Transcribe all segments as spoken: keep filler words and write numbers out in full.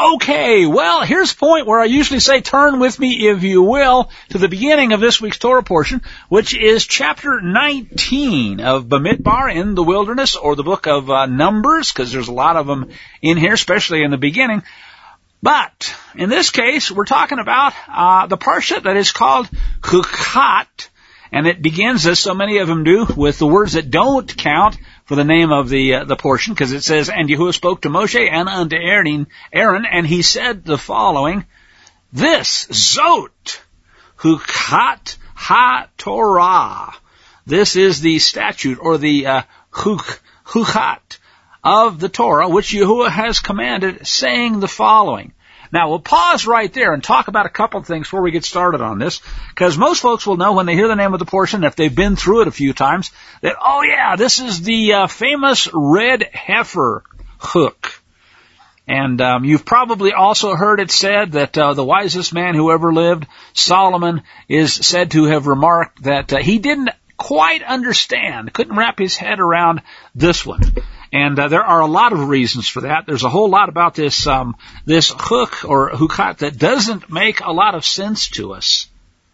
Okay, well, here's the point where I usually say turn with me, if you will, to the beginning of this week's Torah portion, which is chapter nineteen of Bamidbar in the wilderness, or the book of uh, Numbers, because there's a lot of them in here, especially in the beginning. But in this case, we're talking about uh, the parsha that is called Hukat, and it begins, as so many of them do, with the words that don't count for the name of the uh, the portion, because it says, "And Yahuwah spoke to Moshe and unto Aaron, Aaron, and he said the following, this Zot Hukat HaTorah." This is the statute, or the uh, Huk, Hukat of the Torah, which Yahuwah has commanded, saying the following. Now, we'll pause right there and talk about a couple of things before we get started on this, because most folks will know when they hear the name of the portion, if they've been through it a few times, that, oh yeah, this is the uh, famous red heifer hook. And um, you've probably also heard it said that uh, the wisest man who ever lived, Solomon, is said to have remarked that uh, he didn't quite understand, couldn't wrap his head around this one. And uh, there are a lot of reasons for that. There's a whole lot about this um, this hook or hukat that doesn't make a lot of sense to us.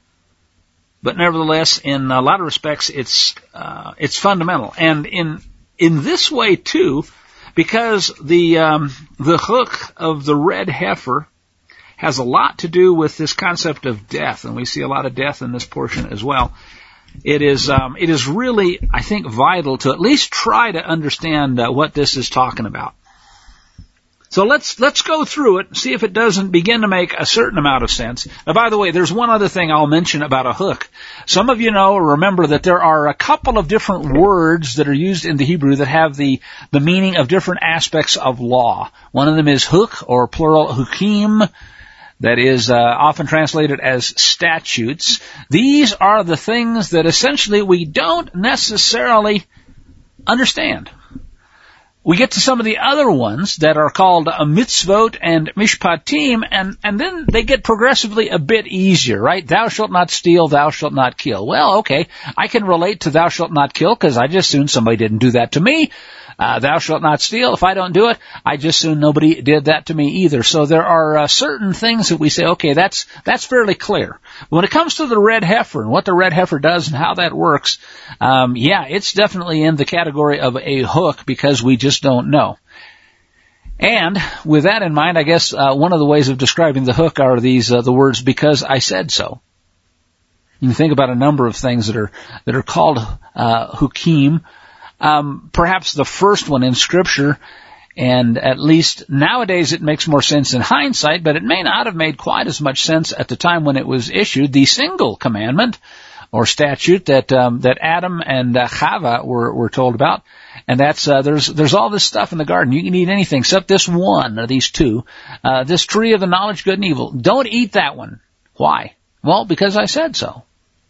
But nevertheless, in a lot of respects, it's uh, it's fundamental. And in in this way too, because the um, the hook of the red heifer has a lot to do with this concept of death, and we see a lot of death in this portion as well. It is, um, it is really, I think, vital to at least try to understand uh, what this is talking about. So let's, let's go through it and see if it doesn't begin to make a certain amount of sense. Now, by the way, there's one other thing I'll mention about a hook. Some of you know or remember that there are a couple of different words that are used in the Hebrew that have the, the meaning of different aspects of law. One of them is hook, or plural hukim. That is uh, often translated as statutes. These are the things that essentially we don't necessarily understand. We get to some of the other ones that are called a mitzvot and mishpatim, and, and then they get progressively a bit easier, right? Thou shalt not steal, thou shalt not kill. Well, okay, I can relate to thou shalt not kill because I just assume somebody didn't do that to me. Uh, thou shalt not steal. If I don't do it, I just assume nobody did that to me either. So there are uh, certain things that we say, okay, that's that's fairly clear. When it comes to the red heifer and what the red heifer does and how that works, um, yeah, it's definitely in the category of a hook because we just don't know. And with that in mind, I guess uh, one of the ways of describing the hook are these uh, the words "because I said so." You can think about a number of things that are that are called uh, hukim. Um, perhaps the first one in Scripture, and at least nowadays it makes more sense in hindsight, but it may not have made quite as much sense at the time when it was issued, the single commandment or statute that um, that Adam and uh, Chava were, were told about. And that's uh, there's there's all this stuff in the garden. You can eat anything except this one or these two. Uh, this tree of the knowledge of good and evil. Don't eat that one. Why? Well, because I said so.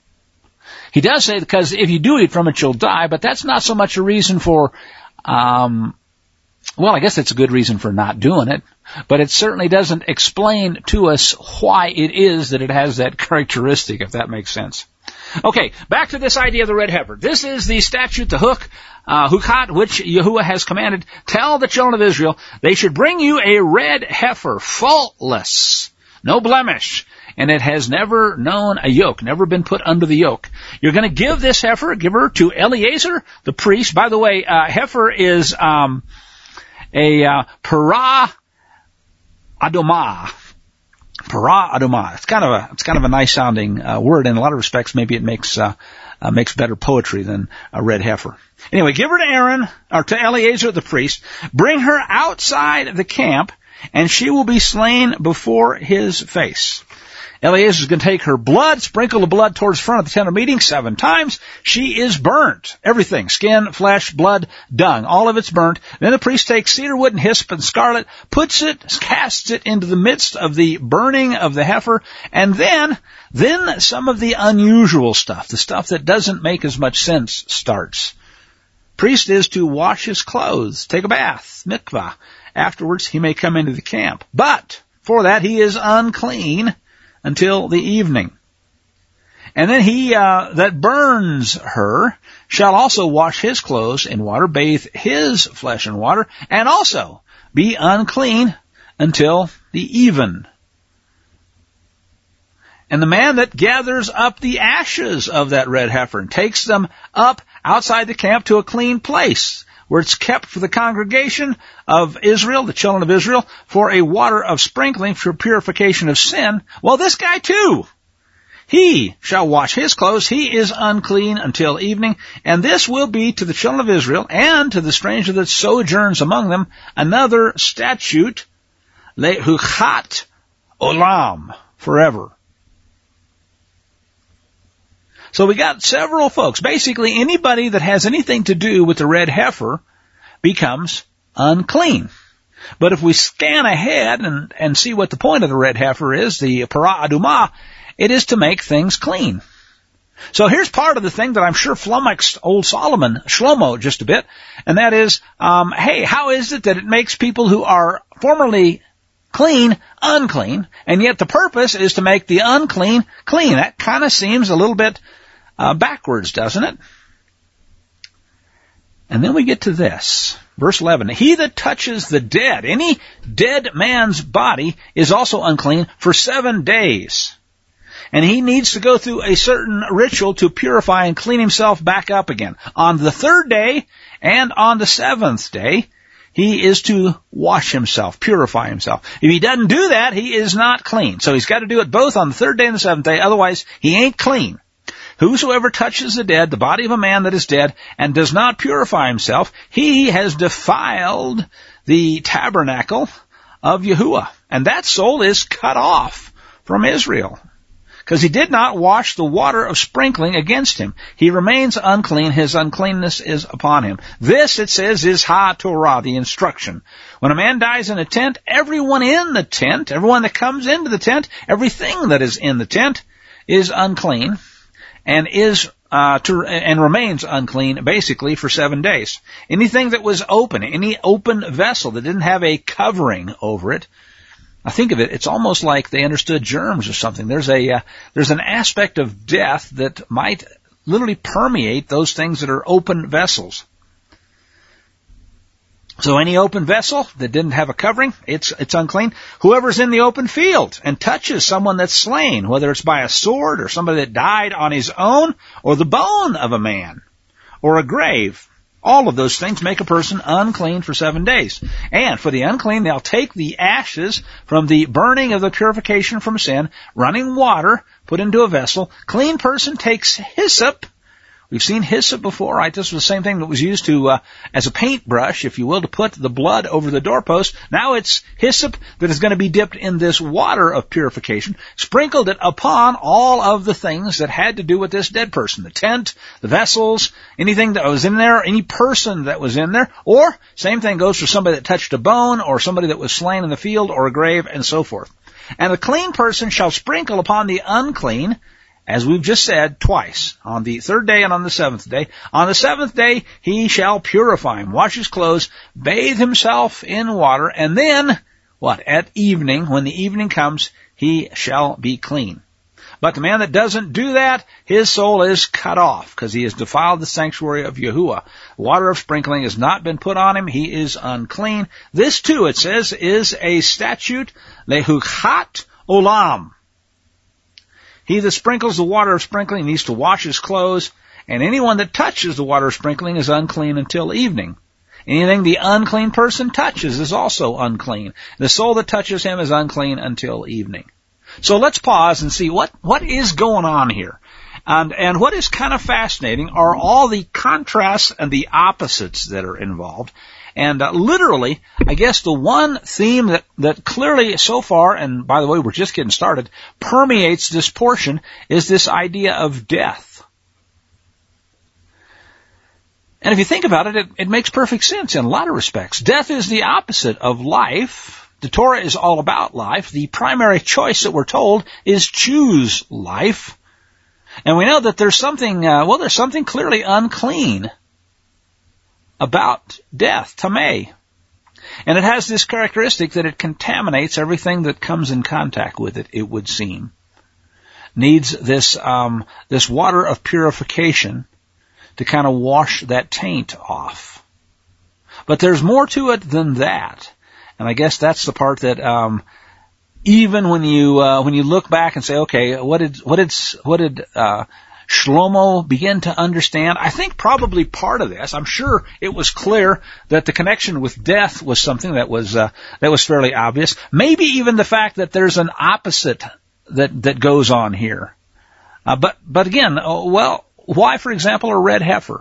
He does say because if you do eat from it, you'll die, but that's not so much a reason for, um, well, I guess it's a good reason for not doing it, but it certainly doesn't explain to us why it is that it has that characteristic, if that makes sense. Okay, back to this idea of the red heifer. This is the statute, the hook, uh, hukat, which Yahuwah has commanded. Tell the children of Israel they should bring you a red heifer, faultless, no blemish. And it has never known a yoke, never been put under the yoke. You're going to give this heifer, give her to Eleazar, the priest. By the way, uh, heifer is um, a uh, para adoma. Para adoma. It's kind of a it's kind of a nice sounding uh, word. In a lot of respects, maybe it makes uh, uh, makes better poetry than a red heifer. Anyway, give her to Aaron or to Eleazar, the priest. Bring her outside the camp, and she will be slain before his face. Eleazar is going to take her blood, sprinkle the blood towards the front of the tent of meeting seven times. She is burnt. Everything. Skin, flesh, blood, dung. All of it's burnt. Then the priest takes cedar wood and hyssop and scarlet, puts it, casts it into the midst of the burning of the heifer, and then, then some of the unusual stuff, the stuff that doesn't make as much sense, starts. Priest is to wash his clothes, take a bath, mikvah. Afterwards, he may come into the camp. But for that, he is unclean until the evening. And then he uh, that burns her shall also wash his clothes in water, bathe his flesh in water, and also be unclean until the even. And the man that gathers up the ashes of that red heifer and takes them up outside the camp to a clean place, where it's kept for the congregation of Israel, the children of Israel, for a water of sprinkling for purification of sin, well, this guy too, he shall wash his clothes. He is unclean until evening. And this will be to the children of Israel and to the stranger that sojourns among them another statute, lehuchat olam, forever. So we got several folks. Basically, anybody that has anything to do with the red heifer becomes unclean. But if we scan ahead and, and see what the point of the red heifer is, the parah adumah, it is to make things clean. So here's part of the thing that I'm sure flummoxed old Solomon, Shlomo, just a bit, and that is, um, hey, how is it that it makes people who are formerly clean, unclean, and yet the purpose is to make the unclean clean? That kind of seems a little bit uh, backwards, doesn't it? And then we get to this, verse eleven. He that touches the dead, any dead man's body, is also unclean for seven days. And he needs to go through a certain ritual to purify and clean himself back up again. On the third day and on the seventh day, he is to wash himself, purify himself. If he doesn't do that, he is not clean. So he's got to do it both on the third day and the seventh day, otherwise he ain't clean. Whosoever touches the dead, the body of a man that is dead, and does not purify himself, he has defiled the tabernacle of Yahuwah. And that soul is cut off from Israel, because he did not wash the water of sprinkling against him. He remains unclean. His uncleanness is upon him. This, it says, is ha-Torah, the instruction. When a man dies in a tent, everyone in the tent, everyone that comes into the tent, everything that is in the tent is unclean and is uh, to, and remains unclean basically for seven days. Anything that was open, any open vessel that didn't have a covering over it, I think of it, it's almost like they understood germs or something. There's a uh, there's an aspect of death that might literally permeate those things that are open vessels. So any open vessel that didn't have a covering, it's it's unclean. Whoever's in the open field and touches someone that's slain, whether it's by a sword or somebody that died on his own, or the bone of a man, or a grave, all of those things make a person unclean for seven days. And for the unclean, they'll take the ashes from the burning of the purification from sin, running water, put into a vessel. Clean person takes hyssop. We've seen hyssop before, right? This was the same thing that was used to, uh, as a paintbrush, if you will, to put the blood over the doorpost. Now it's hyssop that is going to be dipped in this water of purification, sprinkled it upon all of the things that had to do with this dead person. The tent, the vessels, anything that was in there, any person that was in there. Or, same thing goes for somebody that touched a bone, or somebody that was slain in the field, or a grave, and so forth. And the clean person shall sprinkle upon the unclean, as we've just said, twice, on the third day and on the seventh day. On the seventh day, he shall purify him, wash his clothes, bathe himself in water, and then, what, at evening, when the evening comes, he shall be clean. But the man that doesn't do that, his soul is cut off, because he has defiled the sanctuary of Yahuwah. Water of sprinkling has not been put on him. He is unclean. This, too, it says, is a statute, lehuchat olam. He that sprinkles the water of sprinkling needs to wash his clothes, and anyone that touches the water of sprinkling is unclean until evening. Anything the unclean person touches is also unclean. The soul that touches him is unclean until evening. So let's pause and see what, what is going on here. And, and what is kind of fascinating are all the contrasts and the opposites that are involved. And uh, literally, I guess the one theme that, that clearly so far, and by the way, we're just getting started, permeates this portion is this idea of death. And if you think about it, it, it makes perfect sense in a lot of respects. Death is the opposite of life. The Torah is all about life. The primary choice that we're told is choose life. And we know that there's something, uh, well, there's something clearly unclean about death, tameh. And it has this characteristic that it contaminates everything that comes in contact with it, it would seem. Needs this, um, this water of purification to kind of wash that taint off. But there's more to it than that. And I guess that's the part that, um, even when you, uh, when you look back and say, okay, what did, what did, what did, uh, Shlomo begin to understand? I think probably part of this, I'm sure it was clear that the connection with death was something that was, uh, that was fairly obvious. Maybe even the fact that there's an opposite that, that goes on here. Uh, but, but again, oh, well, why, for example, a red heifer?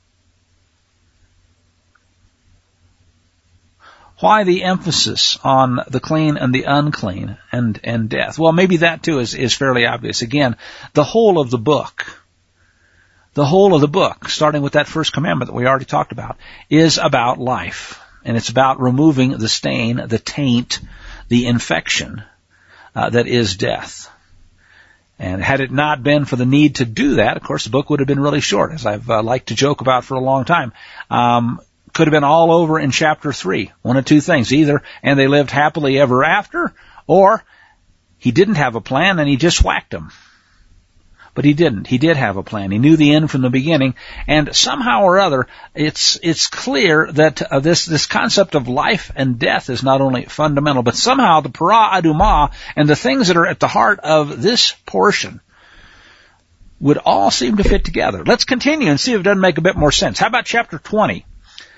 Why the emphasis on the clean and the unclean and, and death? Well, maybe that too is, is fairly obvious. Again, the whole of the book, the whole of the book, starting with that first commandment that we already talked about, is about life. And it's about removing the stain, the taint, the infection, uh, that is death. And had it not been for the need to do that, of course, the book would have been really short, as I've uh, liked to joke about for a long time. Um, could have been all over in chapter three. One of two things. Either, and they lived happily ever after, or he didn't have a plan and he just whacked them. But he didn't. He did have a plan. He knew the end from the beginning. And somehow or other, it's, it's clear that uh, this, this concept of life and death is not only fundamental, but somehow the para adumah and the things that are at the heart of this portion would all seem to fit together. Let's continue and see if it doesn't make a bit more sense. How about chapter twenty?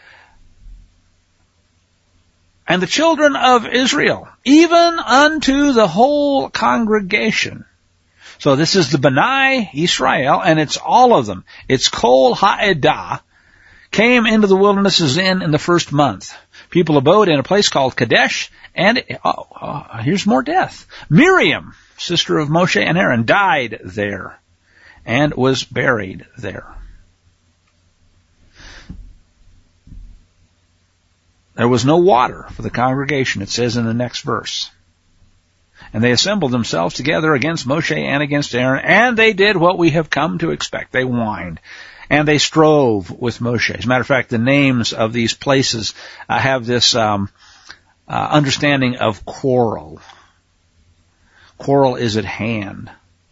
And the children of Israel, even unto the whole congregation. So this is the B'nai Yisrael, and it's all of them. It's Kol Ha'edah, came into the wilderness of Zin in the first month. People abode in a place called Kadesh, and oh, oh, here's more death. Miriam, sister of Moshe and Aaron, died there and was buried there. There was no water for the congregation, it says in the next verse. And they assembled themselves together against Moshe and against Aaron, and they did what we have come to expect. They whined, and they strove with Moshe. As a matter of fact, the names of these places uh, have this um, uh, understanding of quarrel. Quarrel is at hand.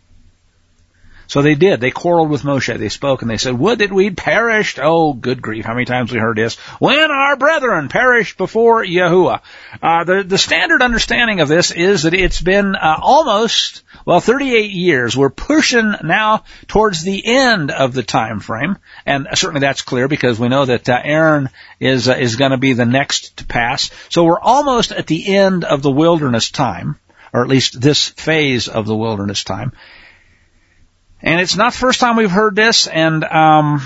So they did. They quarreled with Moshe. They spoke and they said, would that we'd perished. Oh, good grief. How many times we heard this? When our brethren perished before Yahuwah. Uh, the, the standard understanding of this is that it's been uh, almost, well, thirty-eight years. We're pushing now towards the end of the time frame. And certainly that's clear because we know that uh, Aaron is, uh, is going to be the next to pass. So we're almost at the end of the wilderness time, or at least this phase of the wilderness time. And it's not the first time we've heard this, and um,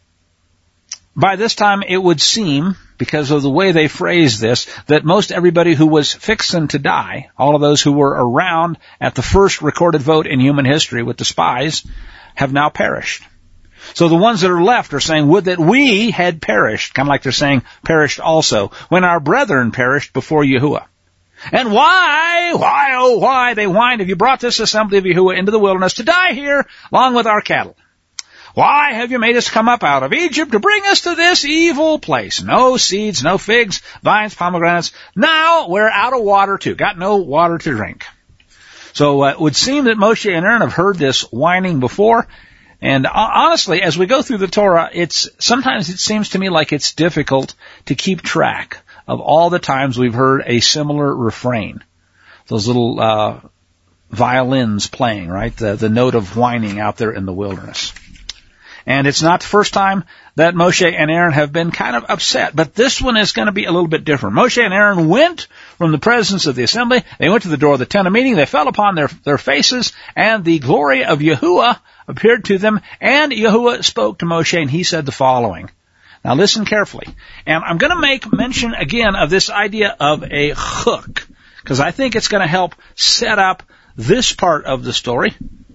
by this time it would seem, because of the way they phrase this, that most everybody who was fixing to die, all of those who were around at the first recorded vote in human history with the spies, have now perished. So the ones that are left are saying, would that we had perished, kind of like they're saying, perished also, when our brethren perished before Yahuwah. And why, why, oh, why, they whined, have you brought this assembly of Yahuwah into the wilderness to die here along with our cattle? Why have you made us come up out of Egypt to bring us to this evil place? No seeds, no figs, vines, pomegranates. Now we're out of water too. Got no water to drink. So uh, it would seem that Moshe and Aaron have heard this whining before. And uh, honestly, as we go through the Torah, it's sometimes it seems to me like it's difficult to keep track of all the times we've heard a similar refrain. Those little uh violins playing, right? The, the note of whining out there in the wilderness. And it's not the first time that Moshe and Aaron have been kind of upset, but this one is going to be a little bit different. Moshe and Aaron went from the presence of the assembly. They went to the door of the tent of meeting. They fell upon their, their faces, and the glory of Yahuwah appeared to them. And Yahuwah spoke to Moshe, and he said the following. Now listen carefully. And I'm going to make mention again of this idea of a hook, because I think it's going to help set up this part of the story.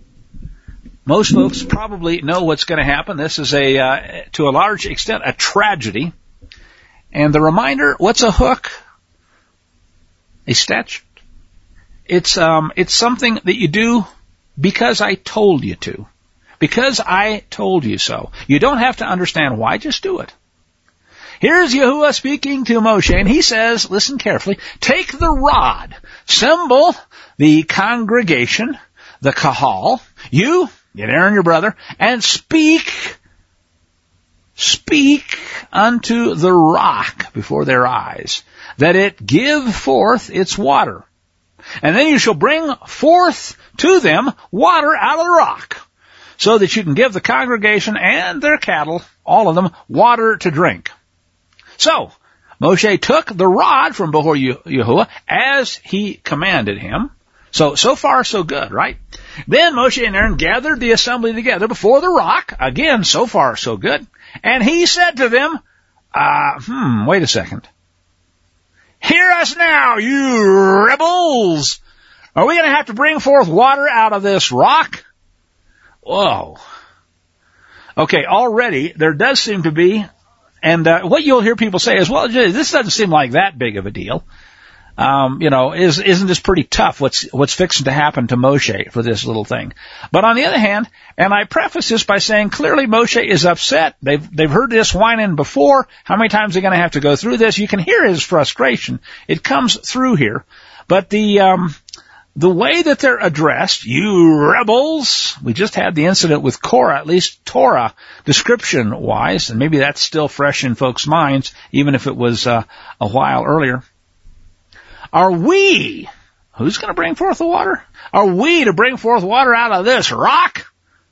Most folks probably know what's going to happen. This is a, uh, to a large extent, a tragedy. And the reminder, what's a hook? A statute. It's, um, it's something that you do because I told you to. Because I told you so. You don't have to understand why, just do it. Here's Yahuwah speaking to Moshe, and he says, listen carefully, take the rod, symbol the congregation, the kahal, you, get Aaron your brother, and speak, speak unto the rock before their eyes, that it give forth its water. And then you shall bring forth to them water out of the rock, so that you can give the congregation and their cattle, all of them, water to drink. So Moshe took the rod from before Yahuwah as he commanded him. So, so far so good, right? Then Moshe and Aaron gathered the assembly together before the rock. Again, so far so good. And he said to them, uh, hmm, wait a second. Hear us now, you rebels! Are we going to have to bring forth water out of this rock? Whoa. Okay, already there does seem to be, and uh, what you'll hear people say is, well, this doesn't seem like that big of a deal. Um, you know, is, isn't this pretty tough what's, what's fixing to happen to Moshe for this little thing? But on the other hand, and I preface this by saying clearly Moshe is upset. They've, they've heard this whining before. How many times are they going to have to go through this? You can hear his frustration. It comes through here. But the, um, the way that they're addressed, you rebels, we just had the incident with Korah, at least Torah description wise, and maybe that's still fresh in folks' minds, even if it was, uh, a while earlier. Are we, who's going to bring forth the water? Are we to bring forth water out of this rock?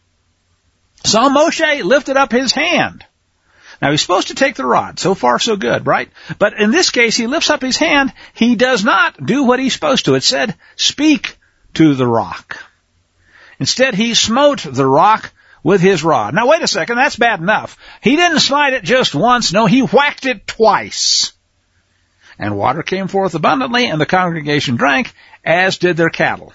So Moshe lifted up his hand. Now he's supposed to take the rod. So far so good, right? But in this case, he lifts up his hand. He does not do what he's supposed to. It said, speak to the rock. Instead, he smote the rock with his rod. Now wait a second, that's bad enough. He didn't smite it just once. No, he whacked it twice. And water came forth abundantly, and the congregation drank, as did their cattle.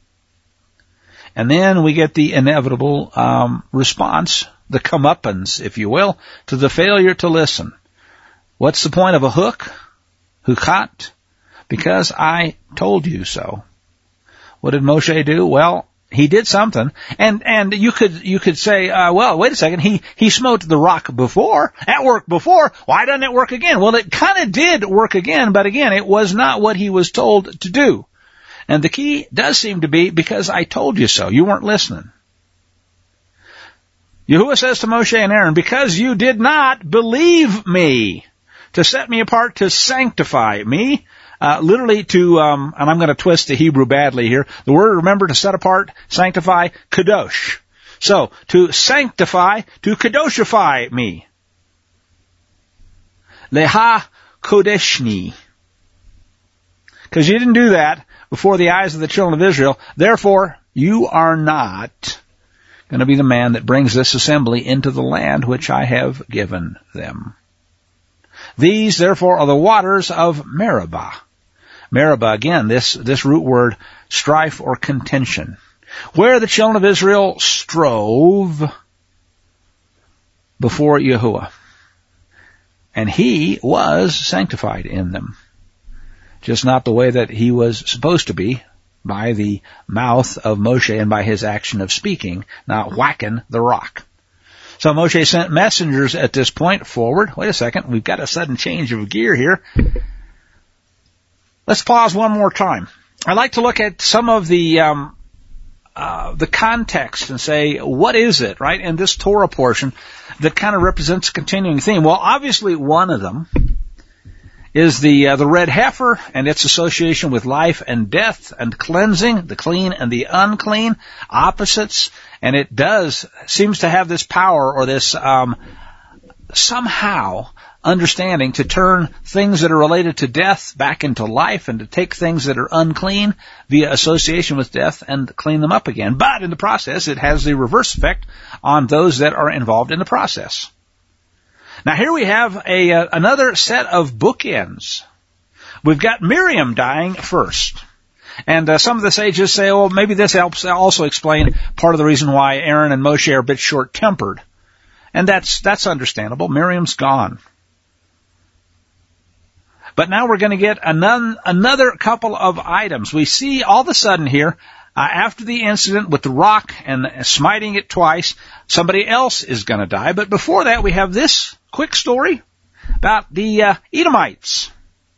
And then we get the inevitable um, response, the comeuppance, if you will, to the failure to listen. What's the point of a hook? Hukat? Because I told you so. What did Moshe do? Well, he did something, and and you could you could say, uh, well, wait a second, he he smote the rock before, that worked before. Why doesn't it work again? Well, it kind of did work again, but again, it was not what he was told to do. And the key does seem to be because I told you so. You weren't listening. Yahuwah says to Moshe and Aaron, because you did not believe me to set me apart to sanctify me. Uh, literally to, um, and I'm going to twist the Hebrew badly here. The word, remember, to set apart, sanctify, kadosh. So, to sanctify, to kadoshify me. Leha kodeshni. Because you didn't do that before the eyes of the children of Israel. Therefore, you are not going to be the man that brings this assembly into the land which I have given them. These, therefore, are the waters of Meribah. Meribah, again, this, this root word, strife or contention, where the children of Israel strove before Yahuwah. And he was sanctified in them. Just not the way that he was supposed to be, by the mouth of Moshe and by his action of speaking, not whacking the rock. So Moshe sent messengers at this point forward. Wait a second, we've got a sudden change of gear here. Let's pause one more time. I'd like to look at some of the um, uh, the context and say, what is it, right, in this Torah portion that kind of represents a continuing theme? Well, obviously one of them is the uh, the red heifer and its association with life and death and cleansing, the clean and the unclean, opposites. And it does, seems to have this power or this um, somehow understanding to turn things that are related to death back into life and to take things that are unclean via association with death and clean them up again. But in the process, it has the reverse effect on those that are involved in the process. Now here we have a uh, another set of bookends. We've got Miriam dying first. And uh, some of the sages say, well, maybe this helps also explain part of the reason why Aaron and Moshe are a bit short-tempered. And that's that's understandable. Miriam's gone. But now we're going to get another, another couple of items. We see all of a sudden here, uh, after the incident with the rock and smiting it twice, somebody else is going to die. But before that, we have this quick story about the uh, Edomites.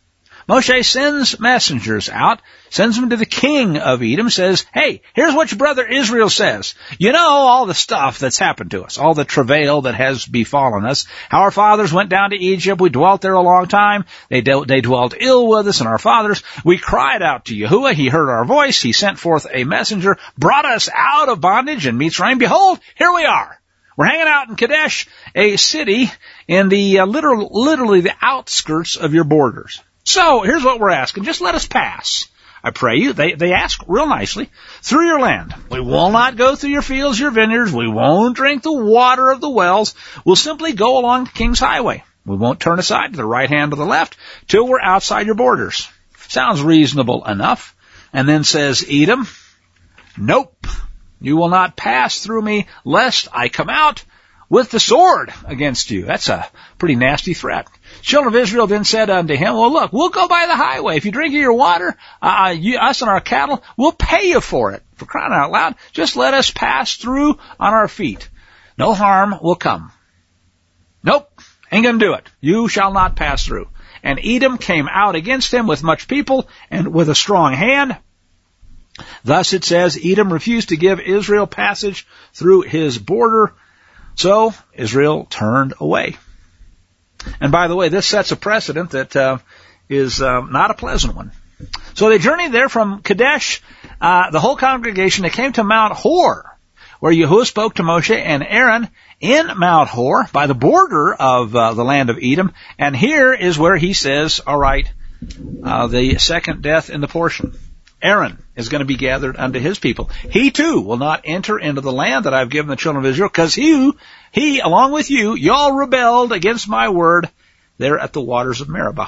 Moshe sends messengers out, sends them to the king of Edom, says, hey, here's what your brother Israel says. You know all the stuff that's happened to us, all the travail that has befallen us, how our fathers went down to Egypt, we dwelt there a long time, they, de- they dwelt ill with us and our fathers. We cried out to Yahuwah, he heard our voice, he sent forth a messenger, brought us out of bondage in Mitzrayim. Behold, here we are. We're hanging out in Kadesh, a city in the uh, literal, literally the outskirts of your borders. So here's what we're asking. Just let us pass. I pray you. They, they ask real nicely. Through your land. We will not go through your fields, your vineyards. We won't drink the water of the wells. We'll simply go along the king's highway. We won't turn aside to the right hand or the left till we're outside your borders. Sounds reasonable enough. And then says Edom, nope. You will not pass through me lest I come out with the sword against you. That's a pretty nasty threat. Children of Israel then said unto him, well, look, we'll go by the highway. If you drink of your water, uh, you, us and our cattle, we'll pay you for it. For crying out loud, just let us pass through on our feet. No harm will come. Nope, ain't gonna do it. You shall not pass through. And Edom came out against him with much people and with a strong hand. Thus it says, Edom refused to give Israel passage through his border, so Israel turned away. And by the way, this sets a precedent that uh, is uh, not a pleasant one. So they journeyed there from Kadesh, uh, the whole congregation. They came to Mount Hor, where Yahuwah spoke to Moshe and Aaron in Mount Hor by the border of uh, the land of Edom. And here is where he says, all right, uh, the second death in the portion. Aaron is going to be gathered unto his people. He too will not enter into the land that I've given the children of Israel, because he, he, along with you, y'all rebelled against my word there at the waters of Meribah.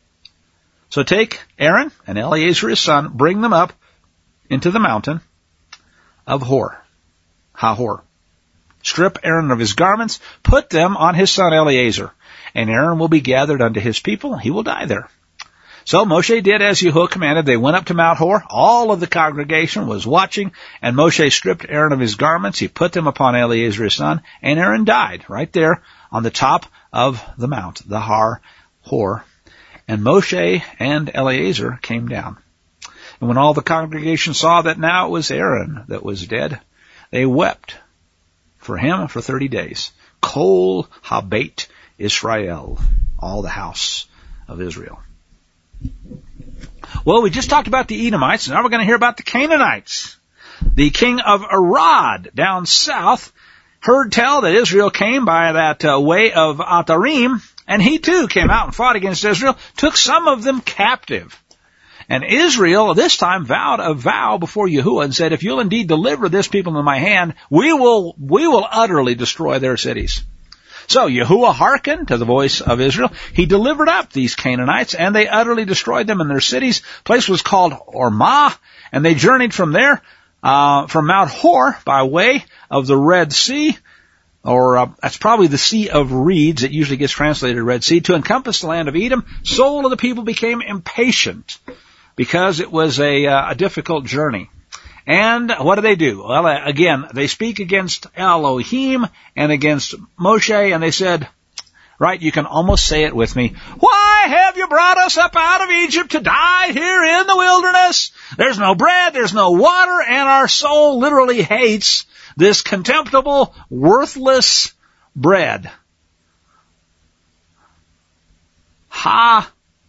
So take Aaron and Eleazar his son, bring them up into the mountain of Hor, Ha-Hor. Strip Aaron of his garments, put them on his son Eleazar, and Aaron will be gathered unto his people. He will die there. So Moshe did as Yahuwah commanded. They went up to Mount Hor. All of the congregation was watching, and Moshe stripped Aaron of his garments. He put them upon Eleazar his son, and Aaron died right there on the top of the mount, the Har Hor. And Moshe and Eleazar came down. And when all the congregation saw that now it was Aaron that was dead, they wept for him for thirty days. Kol habeit Israel, all the house of Israel. Well, we just talked about the Edomites, and now we're going to hear about the Canaanites. The king of Arad down south heard tell that Israel came by that uh, way of Atarim, and he too came out and fought against Israel, took some of them captive. And Israel this time vowed a vow before Yahuwah and said, if you'll indeed deliver this people into my hand, we will, we will utterly destroy their cities. So Yahuwah hearkened to the voice of Israel. He delivered up these Canaanites, and they utterly destroyed them in their cities. The place was called Ormah, and they journeyed from there, uh, from Mount Hor by way of the Red Sea, or uh, that's probably the Sea of Reeds. It usually gets translated Red Sea, to encompass the land of Edom. Soul of the people became impatient because it was a, uh, a difficult journey. And what do they do? Well, again, they speak against Elohim and against Moshe, and they said, right, you can almost say it with me, why have you brought us up out of Egypt to die here in the wilderness? There's no bread, there's no water, and our soul literally hates this contemptible, worthless bread. Ha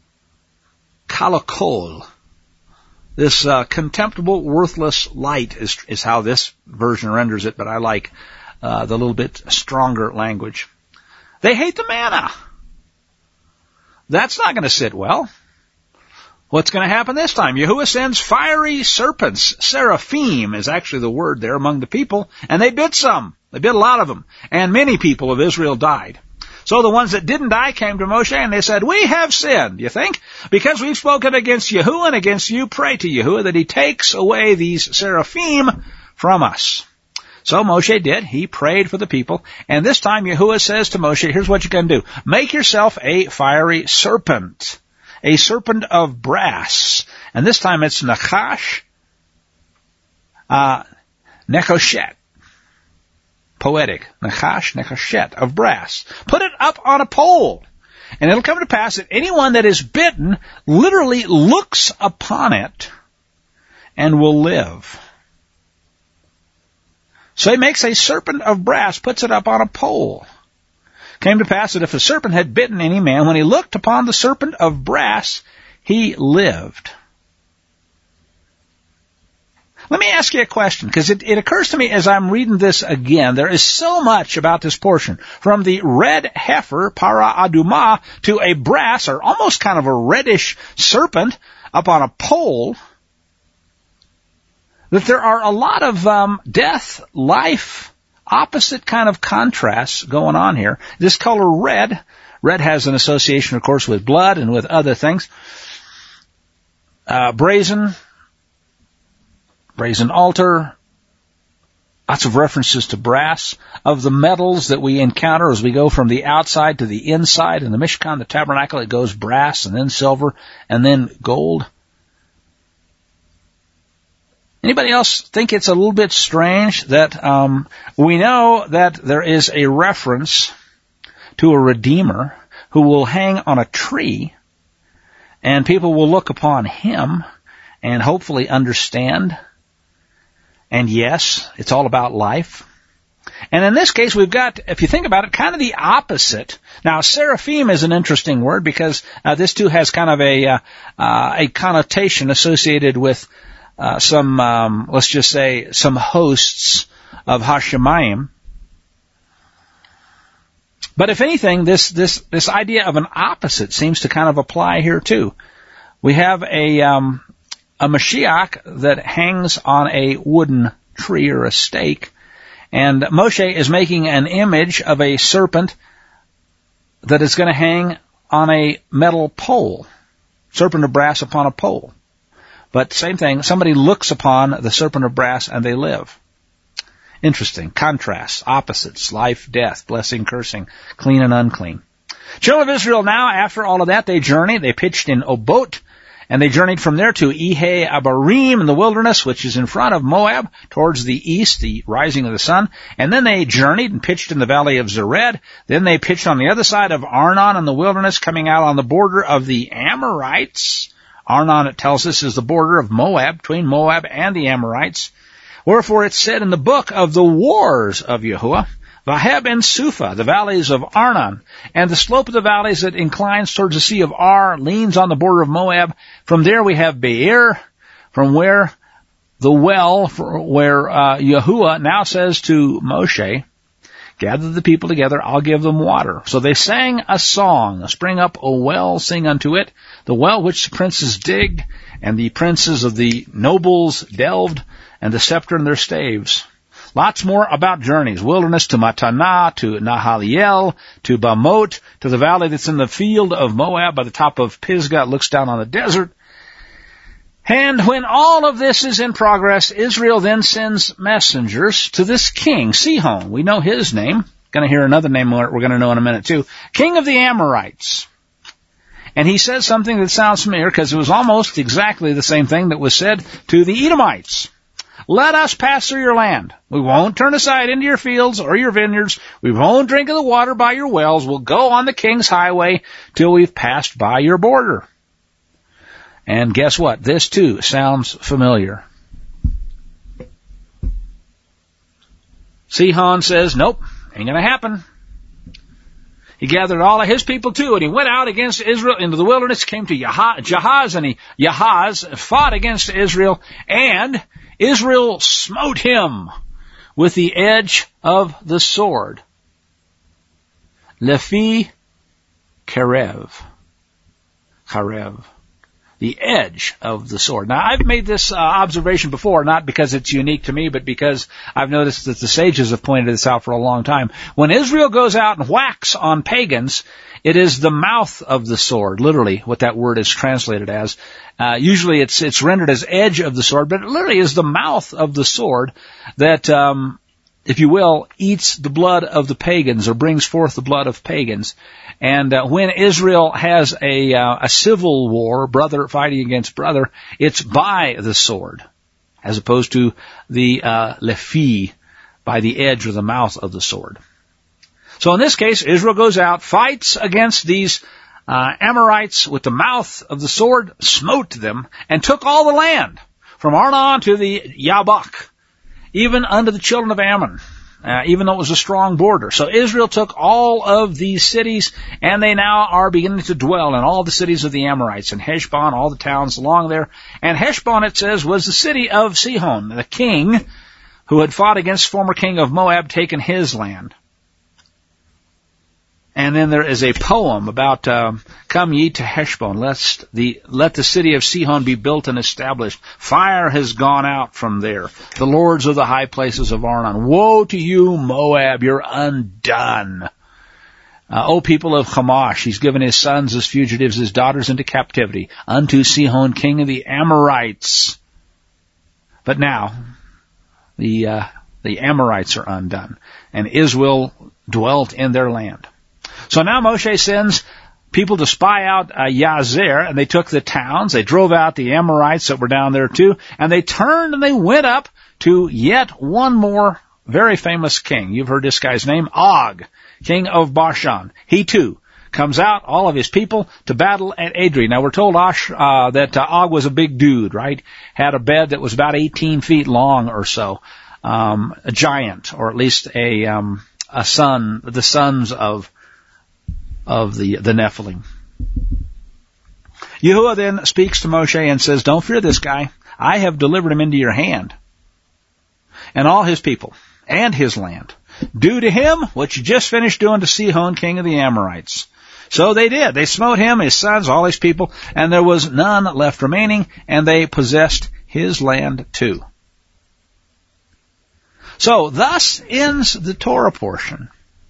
kalakol. This uh, contemptible, worthless light is, is how this version renders it, but I like uh, the little bit stronger language. They hate the manna. That's not going to sit well. What's going to happen this time? Yahuwah sends fiery serpents. Seraphim is actually the word there among the people, and they bit some. They bit a lot of them, and many people of Israel died. So the ones that didn't die came to Moshe, and they said, we have sinned, you think? Because we've spoken against Yahuwah and against you, pray to Yahuwah that he takes away these seraphim from us. So Moshe did. He prayed for the people. And this time Yahuwah says to Moshe, here's what you can do. Make yourself a fiery serpent, a serpent of brass. And this time it's Nachash, uh, Nechoshet. Poetic. Nachash, Nechoshet, of brass. Put it up on a pole. And it'll come to pass that anyone that is bitten literally looks upon it and will live. So he makes a serpent of brass, puts it up on a pole. Came to pass that if a serpent had bitten any man, when he looked upon the serpent of brass, he lived. Let me ask you a question, because it, it occurs to me as I'm reading this again, there is so much about this portion. From the red heifer, para aduma, to a brass, or almost kind of a reddish serpent up on a pole, that there are a lot of um, death, life, opposite kind of contrasts going on here. This color red, red has an association, of course, with blood and with other things. Uh, brazen, brazen altar, lots of references to brass. Of the metals that we encounter as we go from the outside to the inside in the Mishkan, the tabernacle, it goes brass and then silver and then gold. Anybody else think it's a little bit strange that um, we know that there is a reference to a Redeemer who will hang on a tree, and people will look upon him and hopefully understand. And yes, it's all about life. And in this case, we've got, if you think about it, kind of the opposite. Now, seraphim is an interesting word because uh, this too has kind of a uh, uh, a connotation associated with uh, some, um, let's just say, some hosts of Hashemayim. But if anything, this this this idea of an opposite seems to kind of apply here too. We have a um, a Mashiach that hangs on a wooden tree or a stake, and Moshe is making an image of a serpent that is going to hang on a metal pole, serpent of brass upon a pole. But same thing, somebody looks upon the serpent of brass and they live. Interesting. Contrasts, opposites, life, death, blessing, cursing, clean and unclean. Children of Israel now, after all of that, they journeyed. They pitched in Obot, and they journeyed from there to Ihe Abarim in the wilderness, which is in front of Moab, towards the east, the rising of the sun. And then they journeyed and pitched in the valley of Zered. Then they pitched on the other side of Arnon in the wilderness, coming out on the border of the Amorites. Arnon, it tells us, is the border of Moab, between Moab and the Amorites. Wherefore it said in the book of the wars of Yahuwah, Vaheb and Sufa, the valleys of Arnon, and the slope of the valleys that inclines towards the sea of Ar leans on the border of Moab. From there we have Beer, from where the well, where uh, Yahuwah now says to Moshe, gather the people together, I'll give them water. So they sang a song, spring up a well, sing unto it, the well which the princes digged, and the princes of the nobles delved, and the scepter and their staves. Lots more about journeys. Wilderness to Matana, to Nahaliel, to Bamot, to the valley that's in the field of Moab by the top of Pisgah. It looks down on the desert. And when all of this is in progress, Israel then sends messengers to this king, Sihon. We know his name. Going to hear another name we're going to know in a minute too. King of the Amorites. And he says something that sounds familiar because it was almost exactly the same thing that was said to the Edomites. Let us pass through your land. We won't turn aside into your fields or your vineyards. We won't drink of the water by your wells. We'll go on the king's highway till we've passed by your border. And guess what? This too sounds familiar. Sihon says, nope, ain't gonna happen. He gathered all of his people too, and he went out against Israel into the wilderness, came to Jahaz, and he, Jahaz fought against Israel, and Israel smote him with the edge of the sword. Lefi Karev. Karev. The edge of the sword. Now, I've made this uh, observation before, not because it's unique to me, but because I've noticed that the sages have pointed this out for a long time. When Israel goes out and whacks on pagans, it is the mouth of the sword, literally what that word is translated as. Uh, usually it's it's rendered as edge of the sword, but it literally is the mouth of the sword that, um, if you will, eats the blood of the pagans or brings forth the blood of pagans. And uh, when Israel has a uh, a civil war, brother fighting against brother, it's by the sword, as opposed to the uh, lefi, by the edge or the mouth of the sword. So in this case, Israel goes out, fights against these uh, Amorites with the mouth of the sword smote them and took all the land from Arnon to the Yabok, even unto the children of Ammon, uh, even though it was a strong border. So Israel took all of these cities, and they now are beginning to dwell in all the cities of the Amorites, and Heshbon, all the towns along there. And Heshbon, it says, was the city of Sihon, the king who had fought against former king of Moab, taken his land. And then there is a poem about, um, come ye to Heshbon, lest the, let the city of Sihon be built and established. Fire has gone out from there. The lords of the high places of Arnon. Woe to you, Moab, you're undone. Uh, O people of Chemosh, he's given his sons as fugitives, his daughters into captivity, unto Sihon, king of the Amorites. But now, the, uh, the Amorites are undone, and Israel dwelt in their land. So now Moshe sends people to spy out uh, Yazer, and they took the towns. They drove out the Amorites that were down there too, and they turned and they went up to yet one more very famous king. You've heard this guy's name, Og, king of Bashan. He too comes out, all of his people, to battle at Adri. Now we're told Osh, uh, that uh, Og was a big dude, right? Had a bed that was about eighteen feet long or so. Um, a giant, or at least a, um, a son, the sons of of the, the Nephilim. Yahuwah then speaks to Moshe and says, don't fear this guy. I have delivered him into your hand, and all his people, and his land. Do to him what you just finished doing to Sihon, king of the Amorites. So they did. They smote him, his sons, all his people, and there was none left remaining, and they possessed his land too. So thus ends the Torah portion.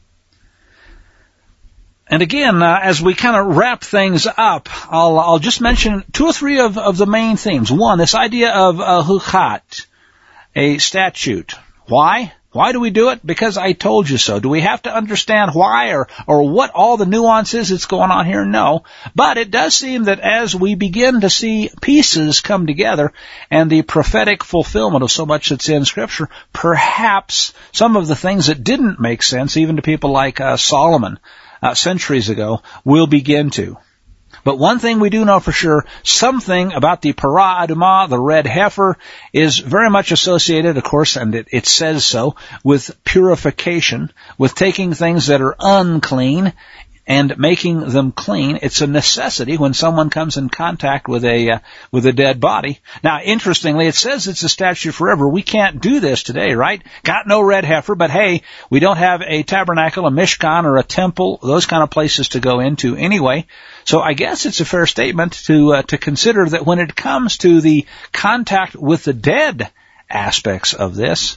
And again, uh, as we kind of wrap things up, I'll, I'll just mention two or three of, of the main themes. One, this idea of a hukat, a statute. Why? Why do we do it? Because I told you so. Do we have to understand why or, or what all the nuance is that's going on here? No. But it does seem that as we begin to see pieces come together and the prophetic fulfillment of so much that's in Scripture, perhaps some of the things that didn't make sense, even to people like uh, Solomon, Uh, centuries ago, will begin to. But one thing we do know for sure, something about the Parah Adumah, the red heifer, is very much associated, of course, and it, it says so, with purification, with taking things that are unclean and making them clean. It's a necessity when someone comes in contact with a uh, with a dead body. Now, interestingly, it says it's a statute forever. We can't do this today, right? Got no red heifer, but hey, we don't have a tabernacle, a mishkan, or a temple, those kind of places to go into anyway. So I guess it's a fair statement to uh, to consider that when it comes to the contact with the dead aspects of this,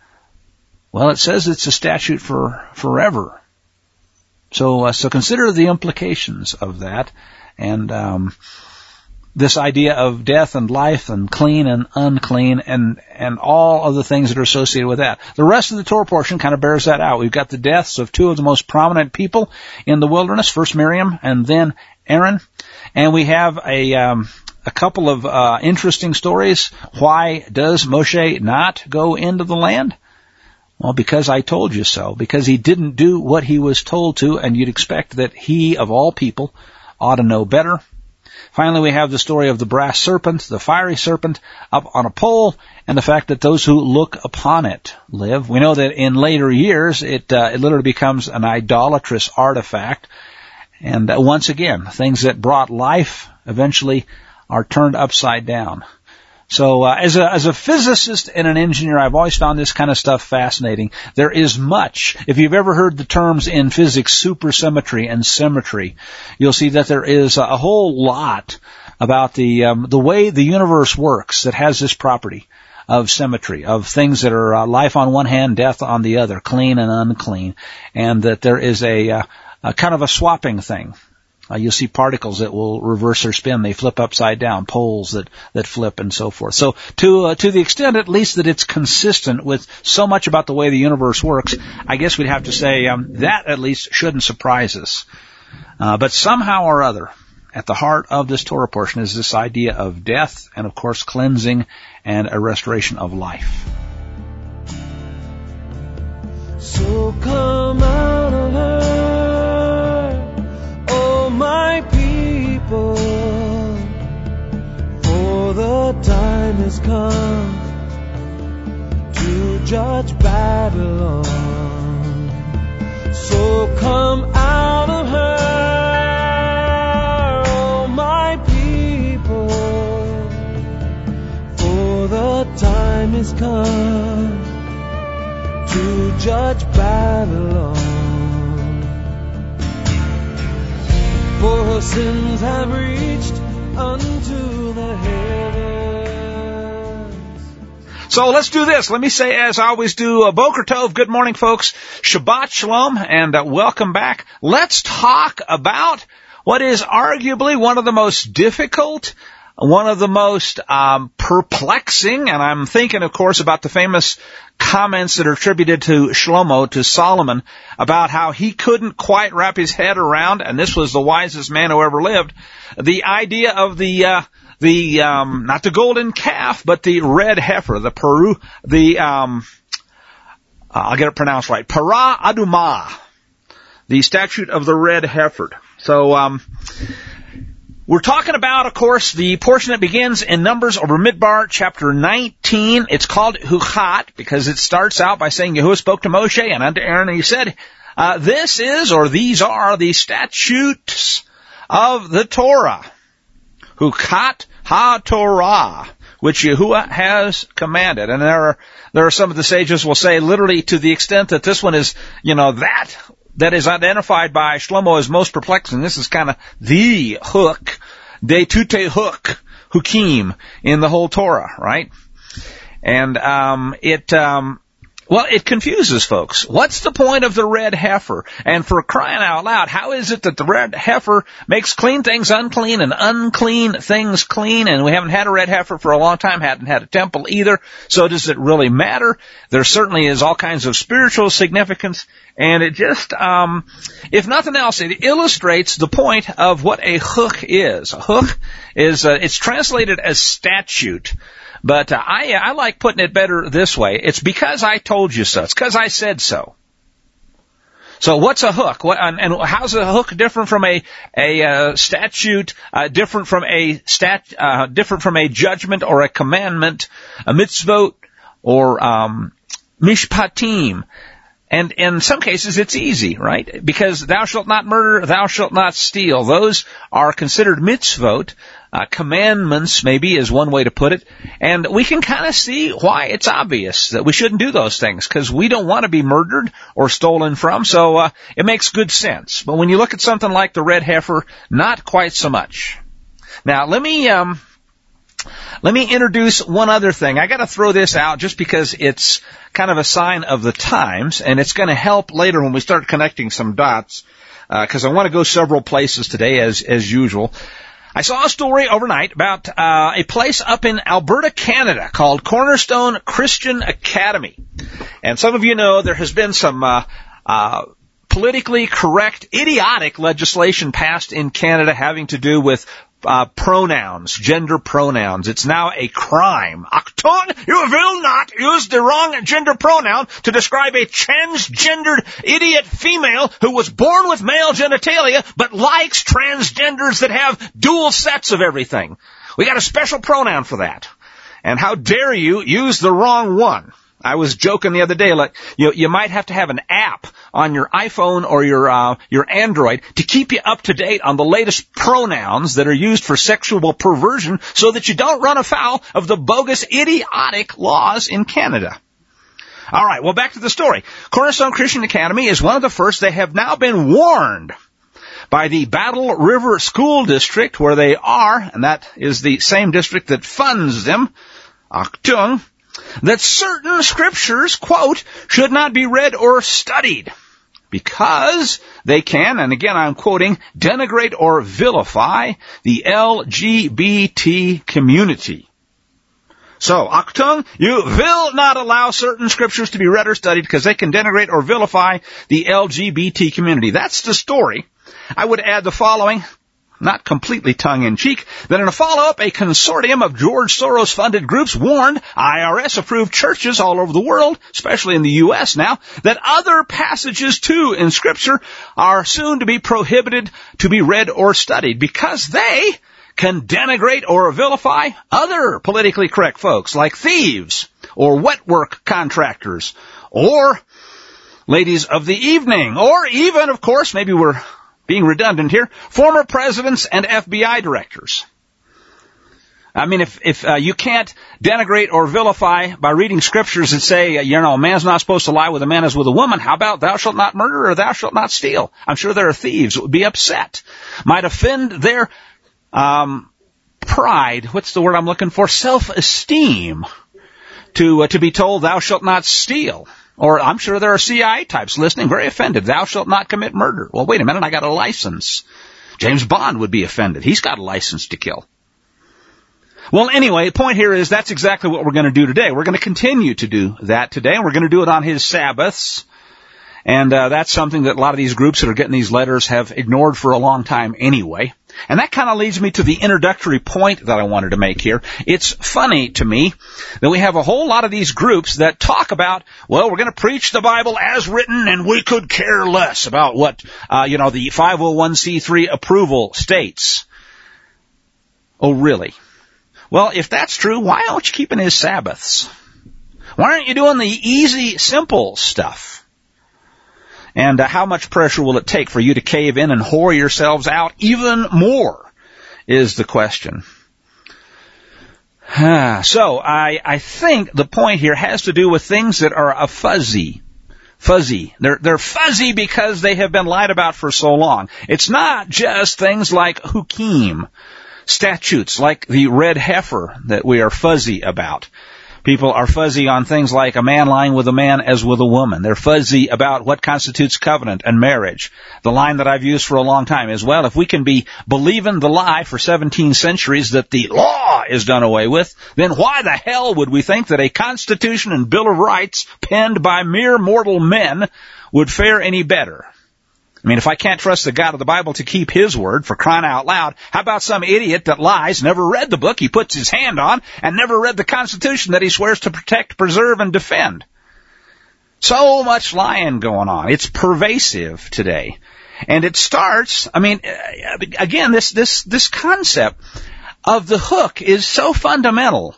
well, it says it's a statute for forever. So, uh, so consider the implications of that, and um, this idea of death and life and clean and unclean, and and all of the things that are associated with that. The rest of the Torah portion kind of bears that out. We've got the deaths of two of the most prominent people in the wilderness, first Miriam and then Aaron, and we have a um, a couple of uh, interesting stories. Why does Moshe not go into the land? Well, because I told you so. Because he didn't do what he was told to, and you'd expect that he, of all people, ought to know better. Finally, we have the story of the brass serpent, the fiery serpent, up on a pole, and the fact that those who look upon it live. We know that in later years, it, uh, it literally becomes an idolatrous artifact. And uh, once again, things that brought life eventually are turned upside down. So, uh, as a, as a physicist and an engineer, I've always found this kind of stuff fascinating. There is much. If you've ever heard the terms in physics, supersymmetry and symmetry, you'll see that there is a whole lot about the, um, the way the universe works that has this property of symmetry, of things that are uh, life on one hand, death on the other, clean and unclean, and that there is a, uh, a kind of a swapping thing. Uh, you'll see particles that will reverse their spin. They flip upside down, poles that, that flip and so forth. So to, uh, to the extent at least that it's consistent with so much about the way the universe works, I guess we'd have to say, um, that at least shouldn't surprise us. Uh, but somehow or other, at the heart of this Torah portion is this idea of death and of course cleansing and a restoration of life. So come out of her, oh my people, for the time has come to judge Babylon. So come out of her, oh my people, for the time has come to judge Babylon. For her sins have reached unto the heavens. So let's do this. Let me say, as I always do, uh, Boker Tov, good morning, folks. Shabbat Shalom, and uh, welcome back. Let's talk about what is arguably one of the most difficult, one of the most um, perplexing, and I'm thinking, of course, about the famous comments that are attributed to Shlomo, to Solomon, about how he couldn't quite wrap his head around, and this was the wisest man who ever lived, the idea of the, uh, the, um, not the golden calf, but the red heifer, the Peru, the, um, I'll get it pronounced right, Parah Adumah, the statute of the red heifer. So, um, we're talking about, of course, the portion that begins in Numbers or Bamidbar, chapter nineteen. It's called Huchat because it starts out by saying Yahuwah spoke to Moshe and unto Aaron, and he said, uh, this is, or these are, the statutes of the Torah. Huchat ha-Torah, which Yahuwah has commanded. And there are, there are some of the sages will say literally to the extent that this one is, you know, that that is identified by Shlomo as most perplexing. This is kind of the hook, de tute hook, hukim, in the whole Torah, right? And um it, um well, it confuses folks. What's the point of the red heifer? And for crying out loud, how is it that the red heifer makes clean things unclean and unclean things clean? And we haven't had a red heifer for a long time, hadn't had a temple either. So does it really matter? There certainly is all kinds of spiritual significance. And it just, um, if nothing else, it illustrates the point of what a hook is. A hook is, uh, it's translated as statute. But uh, I, I like putting it better this way. It's because I told you so. It's because I said so. So what's a hook? What, and, and how's a hook different from a a uh, statute? Uh, different from a stat? Uh, different from a judgment or a commandment, a mitzvot or um, mishpatim? And in some cases, it's easy, right? Because thou shalt not murder, thou shalt not steal. Those are considered mitzvot. Uh, commandments, maybe, is one way to put it. And we can kind of see why it's obvious that we shouldn't do those things, because we don't want to be murdered or stolen from. So uh, it makes good sense. But when you look at something like the red heifer, not quite so much. Now, let me... um Let me introduce one other thing. I got to throw this out just because it's kind of a sign of the times, and it's going to help later when we start connecting some dots, because uh, I want to go several places today, as as usual. I saw a story overnight about uh, a place up in Alberta, Canada, called Cornerstone Christian Academy. And some of you know there has been some uh, uh politically correct, idiotic legislation passed in Canada having to do with Uh, pronouns, gender pronouns. It's now a crime. Achtung, you will not use the wrong gender pronoun to describe a transgendered idiot female who was born with male genitalia but likes transgenders that have dual sets of everything. We got a special pronoun for that. And how dare you use the wrong one? I was joking the other day, like, you you might have to have an app on your iPhone or your uh your Android to keep you up to date on the latest pronouns that are used for sexual perversion so that you don't run afoul of the bogus, idiotic laws in Canada. All right, well, back to the story. Cornerstone Christian Academy is one of the first. They have now been warned by the Battle River School District, where they are, and that is the same district that funds them, Achtung, that certain scriptures, quote, should not be read or studied because they can, and again I'm quoting, denigrate or vilify the L G B T community. So, Achtung, you will not allow certain scriptures to be read or studied because they can denigrate or vilify the L G B T community. That's the story. I would add the following. not completely tongue-in-cheek, that in a follow-up, a consortium of George Soros-funded groups warned I R S-approved churches all over the world, especially in the U S now, that other passages, too, in Scripture are soon to be prohibited to be read or studied because they can denigrate or vilify other politically correct folks like thieves or wet work contractors or ladies of the evening, or even, of course, maybe we're being redundant here, former presidents and F B I directors. I mean, if if uh, you can't denigrate or vilify by reading scriptures that say, uh, you know, a man's not supposed to lie with a man as with a woman, how about thou shalt not murder or thou shalt not steal? I'm sure there are thieves that would be upset. Might offend their um, pride, what's the word I'm looking for, self-esteem, to uh, to be told thou shalt not steal. Or I'm sure there are C I A types listening, very offended. Thou shalt not commit murder. Well, wait a minute, I got a license. James Bond would be offended. He's got a license to kill. Well, anyway, the point here is that's exactly what we're going to do today. We're going to continue to do that today, and we're going to do it on his Sabbaths. And uh, that's something that a lot of these groups that are getting these letters have ignored for a long time anyway. And that kind of leads me to the introductory point that I wanted to make here. It's funny to me that we have a whole lot of these groups that talk about, well, we're going to preach the Bible as written, and we could care less about what, uh, you know, the five oh one c three approval states. Oh, really? Well, if that's true, why aren't you keeping his Sabbaths? Why aren't you doing the easy, simple stuff? And uh, how much pressure will it take for you to cave in and whore yourselves out even more is the question. So I, I think the point here has to do with things that are a fuzzy. Fuzzy. They're, they're fuzzy because they have been lied about for so long. It's not just things like hukim, statutes like the red heifer that we are fuzzy about. People are fuzzy on things like a man lying with a man as with a woman. They're fuzzy about what constitutes covenant and marriage. The line that I've used for a long time is, well, if we can be believing the lie for seventeen centuries that the law is done away with, then why the hell would we think that a Constitution and Bill of Rights penned by mere mortal men would fare any better? I mean, if I can't trust the God of the Bible to keep his word, for crying out loud, how about some idiot that lies, never read the book he puts his hand on, and never read the Constitution that he swears to protect, preserve, and defend? So much lying going on. It's pervasive today. And it starts, I mean, again, this, this, this concept of the hook is so fundamental.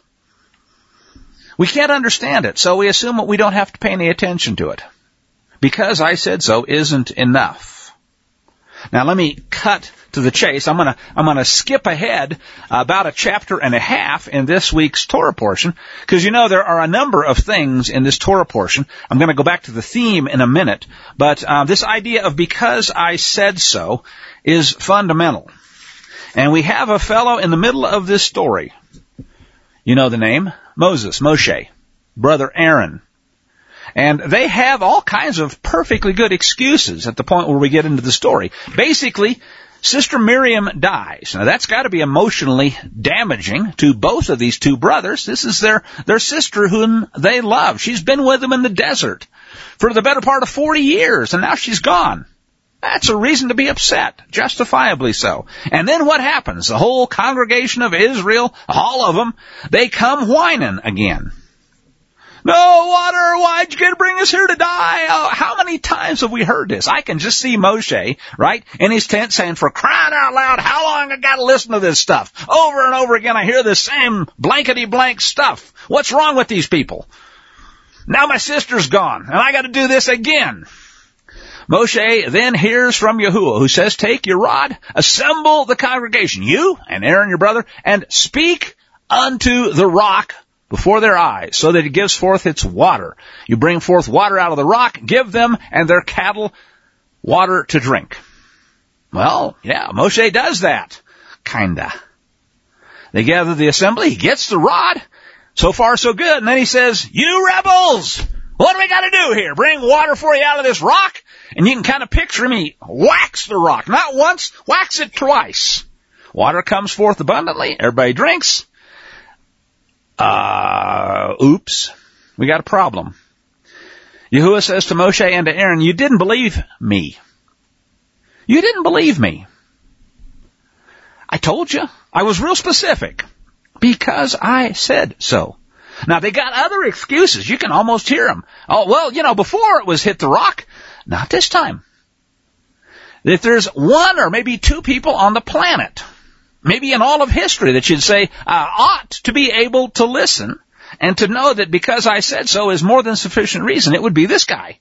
We can't understand it, so we assume that we don't have to pay any attention to it. Because I said so isn't enough. Now let me cut to the chase. I'm gonna, I'm gonna skip ahead about a chapter and a half in this week's Torah portion, because you know there are a number of things in this Torah portion. I'm gonna go back to the theme in a minute, but uh, this idea of because I said so is fundamental. And we have a fellow in the middle of this story. You know the name? Moses, Moshe, brother Aaron. And they have all kinds of perfectly good excuses at the point where we get into the story. Basically, Sister Miriam dies. Now, that's got to be emotionally damaging to both of these two brothers. This is their, their sister whom they love. She's been with them in the desert for the better part of forty years, and now she's gone. That's a reason to be upset, justifiably so. And then what happens? The whole congregation of Israel, all of them, they come whining again. No water, why'd you bring us here to die? Oh, how many times have we heard this? I can just see Moshe, right, in his tent saying, for crying out loud, how long I got to listen to this stuff? Over and over again I hear the same blankety-blank stuff. What's wrong with these people? Now my sister's gone, and I got to do this again. Moshe then hears from Yahuwah, who says, take your rod, assemble the congregation, you and Aaron your brother, and speak unto the rock before their eyes, so that it gives forth its water. You bring forth water out of the rock, give them and their cattle water to drink. Well, yeah, Moshe does that. Kinda. They gather the assembly, he gets the rod. So far, so good. And then he says, you rebels! What do we got to do here? Bring water for you out of this rock? And you can kind of picture him, he whacks the rock. Not once, whacks it twice. Water comes forth abundantly, everybody drinks. Uh, oops, we got a problem. Yahuwah says to Moshe and to Aaron, you didn't believe me. You didn't believe me. I told you. I was real specific. Because I said so. Now, they got other excuses. You can almost hear them. Oh, well, you know, before it was hit the rock. Not this time. If there's one or maybe two people on the planet, maybe in all of history, that you'd say uh, ought to be able to listen and to know that because I said so is more than sufficient reason, it would be this guy.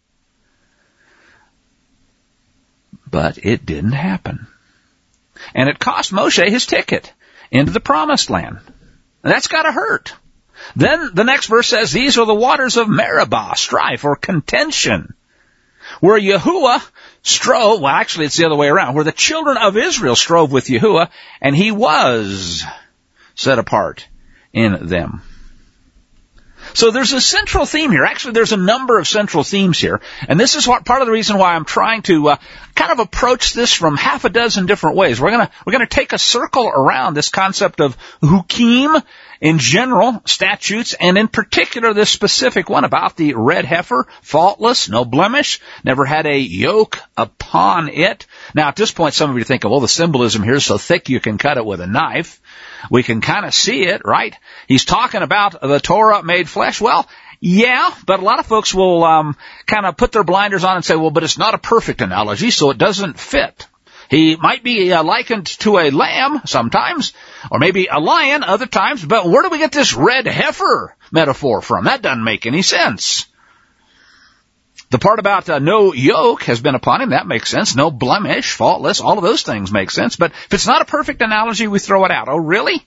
But it didn't happen. And it cost Moshe his ticket into the promised land. And that's got to hurt. Then the next verse says, these are the waters of Meribah, strife or contention, where Yahuwah strove, well, actually it's the other way around, where the children of Israel strove with Yahuwah, and he was set apart in them. So there's a central theme here. Actually, there's a number of central themes here. And this is what part of the reason why I'm trying to uh, kind of approach this from half a dozen different ways. We're going to we're going to take a circle around this concept of hukim in general, statutes, and in particular this specific one about the red heifer, faultless, no blemish, never had a yoke upon it. Now, at this point, some of you think, well, the symbolism here is so thick you can cut it with a knife. We can kind of see it, right? He's talking about the Torah made flesh. Well, yeah, but a lot of folks will um, kind of put their blinders on and say, well, but it's not a perfect analogy, so it doesn't fit. He might be uh, likened to a lamb sometimes, or maybe a lion other times, but where do we get this red heifer metaphor from? That doesn't make any sense. The part about uh, no yoke has been upon him, that makes sense. No blemish, faultless, all of those things make sense. But if it's not a perfect analogy, we throw it out. Oh, really?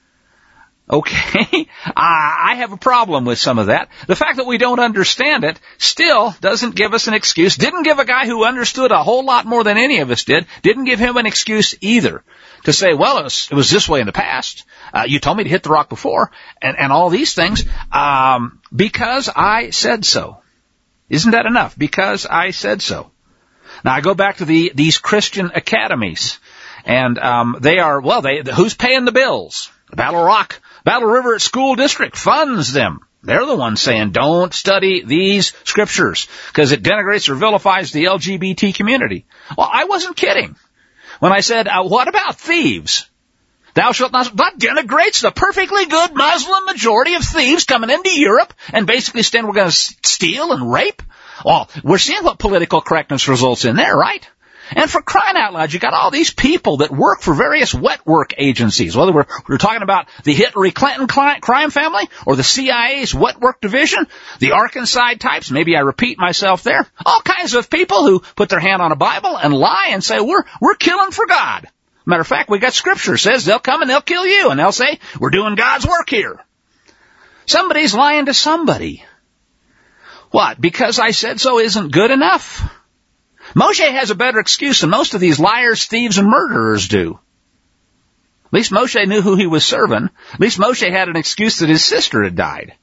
Okay. I have a problem with some of that. The fact that we don't understand it still doesn't give us an excuse. Didn't give a guy who understood a whole lot more than any of us did, didn't give him an excuse either to say, well, it was, it was this way in the past. Uh, you told me to hit the rock before, and, and all these things, um, because I said so. Isn't that enough? Because I said so. Now, I go back to the these Christian academies, and um, they are, well, they who's paying the bills? Battle Rock, Battle River School District funds them. They're the ones saying, don't study these scriptures because it denigrates or vilifies the L G B T community. Well, I wasn't kidding when I said, uh, what about thieves? Thou shalt not, that denigrates the perfectly good Muslim majority of thieves coming into Europe and basically saying we're going to steal and rape. Well, we're seeing what political correctness results in there, right? And for crying out loud, you got all these people that work for various wet work agencies, whether we're, we're talking about the Hillary Clinton crime family or the C I A's wet work division, the Arkansas types, maybe I repeat myself there, all kinds of people who put their hand on a Bible and lie and say, we're, we're killing for God. Matter of fact, we got scripture says they'll come and they'll kill you, and they'll say, we're doing God's work here. Somebody's lying to somebody. What? Because I said so isn't good enough? Moshe has a better excuse than most of these liars, thieves, and murderers do. At least Moshe knew who he was serving. At least Moshe had an excuse that his sister had died.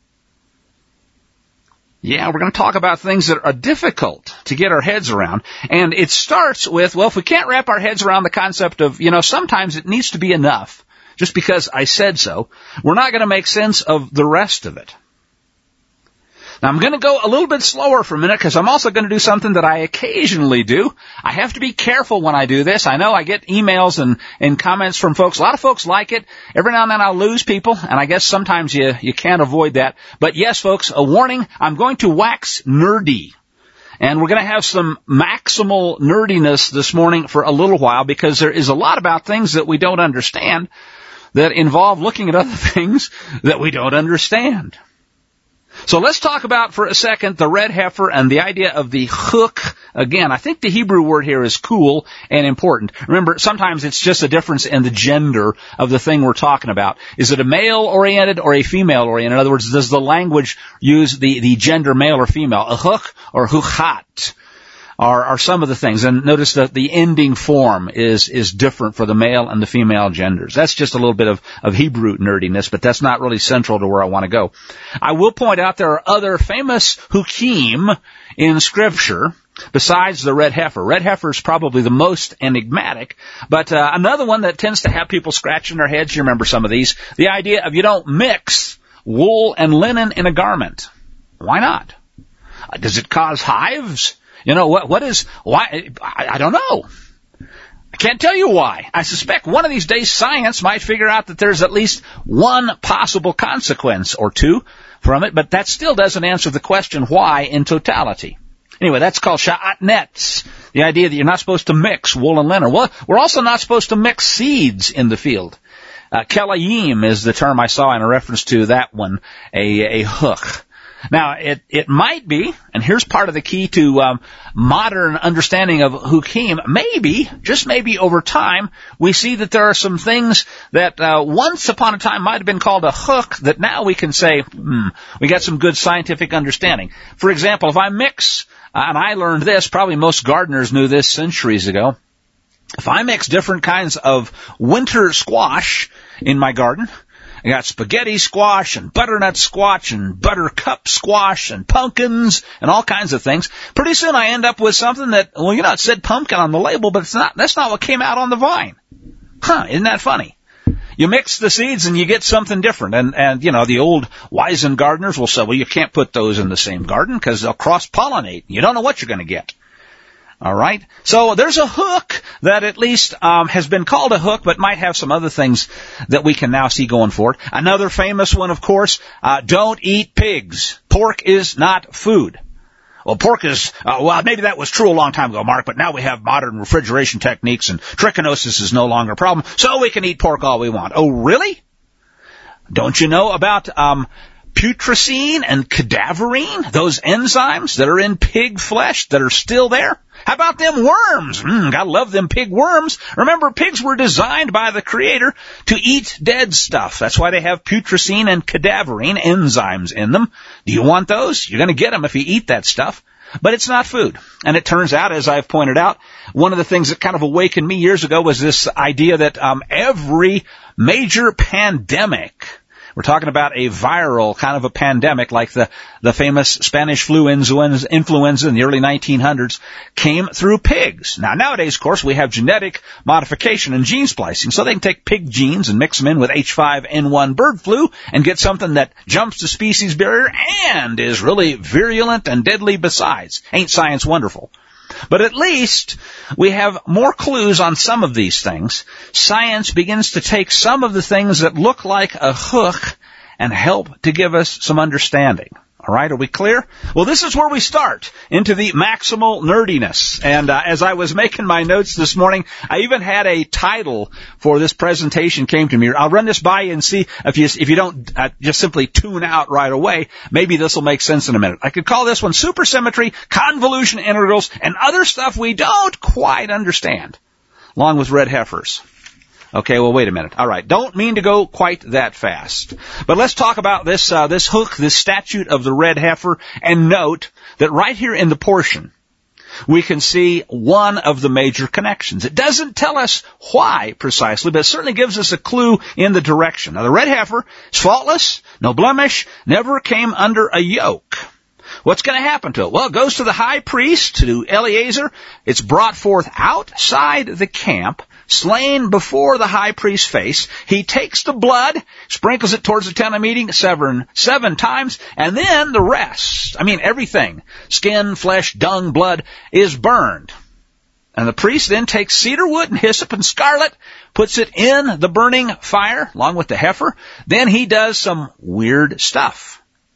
Yeah, we're going to talk about things that are difficult to get our heads around. And it starts with, well, if we can't wrap our heads around the concept of, you know, sometimes it needs to be enough, just because I said so, we're not going to make sense of the rest of it. Now, I'm going to go a little bit slower for a minute because I'm also going to do something that I occasionally do. I have to be careful when I do this. I know I get emails and, and comments from folks. A lot of folks like it. Every now and then I'll lose people, and I guess sometimes you, you can't avoid that. But yes, folks, a warning, I'm going to wax nerdy. And we're going to have some maximal nerdiness this morning for a little while because there is a lot about things that we don't understand that involve looking at other things that we don't understand. So let's talk about for a second the red heifer and the idea of the hook. Again, I think the Hebrew word here is cool and important. Remember, sometimes it's just a difference in the gender of the thing we're talking about. Is it a male-oriented or a female-oriented? In other words, does the language use the, the gender male or female? A hook or huchat are, are some of the things. And notice that the ending form is, is different for the male and the female genders. That's just a little bit of, of Hebrew nerdiness, but that's not really central to where I want to go. I will point out there are other famous hukim in Scripture besides the red heifer. Red heifer is probably the most enigmatic, but uh, another one that tends to have people scratching their heads, you remember some of these, the idea of you don't mix wool and linen in a garment. Why not? Uh, does it cause hives? You know, what, what is, why, I, I don't know. I Can't tell you why. I suspect one of these days science might figure out that there's at least one possible consequence or two from it, but that still doesn't answer the question why in totality. Anyway, that's called sha'atnetz, the idea that you're not supposed to mix wool and linen. Well, we're also not supposed to mix seeds in the field. Uh, kelayim is the term I saw in a reference to that one, a, a hook. Now, it, it might be, and here's part of the key to um, modern understanding of hukim, maybe, just maybe over time, we see that there are some things that uh, once upon a time might have been called a hook that now we can say, hmm, we got some good scientific understanding. For example, if I mix, uh, and I learned this, probably most gardeners knew this centuries ago, if I mix different kinds of winter squash in my garden, I got spaghetti squash and butternut squash and buttercup squash and pumpkins and all kinds of things. Pretty soon I end up with something that, well, you know, it said pumpkin on the label, but it's not, that's not what came out on the vine. Huh, isn't that funny? You mix the seeds and you get something different. And, and, you know, the old wizened gardeners will say, well, you can't put those in the same garden because they'll cross-pollinate. You don't know what you're going to get. All right. So there's a hook that at least um, has been called a hook, but might have some other things that we can now see going forward. Another famous one, of course, uh, don't eat pigs. Pork is not food. Well, pork is, uh, well, maybe that was true a long time ago, Mark, but now we have modern refrigeration techniques and trichinosis is no longer a problem, so we can eat pork all we want. Oh, really? Don't you know about um putrescine and cadaverine, those enzymes that are in pig flesh that are still there? How about them worms? Mm, gotta love them pig worms. Remember, pigs were designed by the Creator to eat dead stuff. That's why they have putrescine and cadaverine enzymes in them. Do you want those? You're gonna get them if you eat that stuff. But it's not food. And it turns out, as I've pointed out, one of the things that kind of awakened me years ago was this idea that um, every major pandemic, we're talking about a viral kind of a pandemic like the, the famous Spanish flu influenza in the early nineteen hundreds, came through pigs. Now, nowadays, of course, we have genetic modification and gene splicing, so they can take pig genes and mix them in with H five N one bird flu and get something that jumps the species barrier and is really virulent and deadly besides. Ain't science wonderful? But at least we have more clues on some of these things. Science begins to take some of the things that look like a hook and help to give us some understanding. All right, are we clear? Well, this is where we start into the maximal nerdiness. And uh, as I was making my notes this morning, I even had a title for this presentation came to me. I'll run this by you and see if you if you don't uh, just simply tune out right away. Maybe this will make sense in a minute. I could call this one Supersymmetry, Convolution Integrals, and other stuff we don't quite understand, along with red heifers. Okay, well, wait a minute. All right, don't mean to go quite that fast. But let's talk about this uh, this hook, this statute of the red heifer, and note that right here in the portion, we can see one of the major connections. It doesn't tell us why precisely, but it certainly gives us a clue in the direction. Now, the red heifer is faultless, no blemish, never came under a yoke. What's going to happen to it? Well, it goes to the high priest, to Eleazar. It's brought forth outside the camp, slain before the high priest's face. He takes the blood, sprinkles it towards the tent of meeting seven, seven times, and then the rest, I mean everything, skin, flesh, dung, blood, is burned. And the priest then takes cedar wood and hyssop and scarlet, puts it in the burning fire, along with the heifer. Then he does some weird stuff.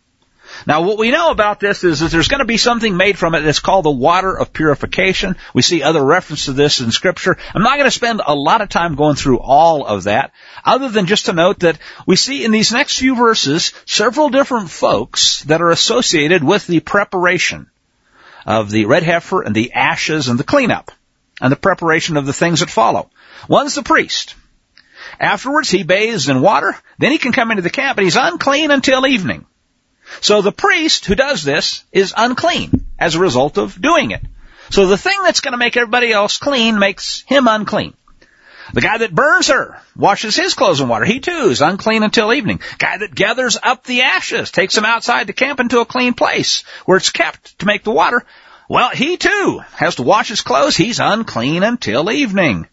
Now, what we know about this is that there's going to be something made from it that's called the water of purification. We see other reference to this in Scripture. I'm not going to spend a lot of time going through all of that, other than just to note that we see in these next few verses several different folks that are associated with the preparation of the red heifer and the ashes and the cleanup and the preparation of the things that follow. One's the priest. Afterwards, he bathes in water. Then he can come into the camp, and he's unclean until evening. So the priest who does this is unclean as a result of doing it. So the thing that's going to make everybody else clean makes him unclean. The guy that burns her washes his clothes in water. He too is unclean until evening. Guy that gathers up the ashes, takes them outside the camp into a clean place where it's kept to make the water. Well, he too has to wash his clothes. He's unclean until evening.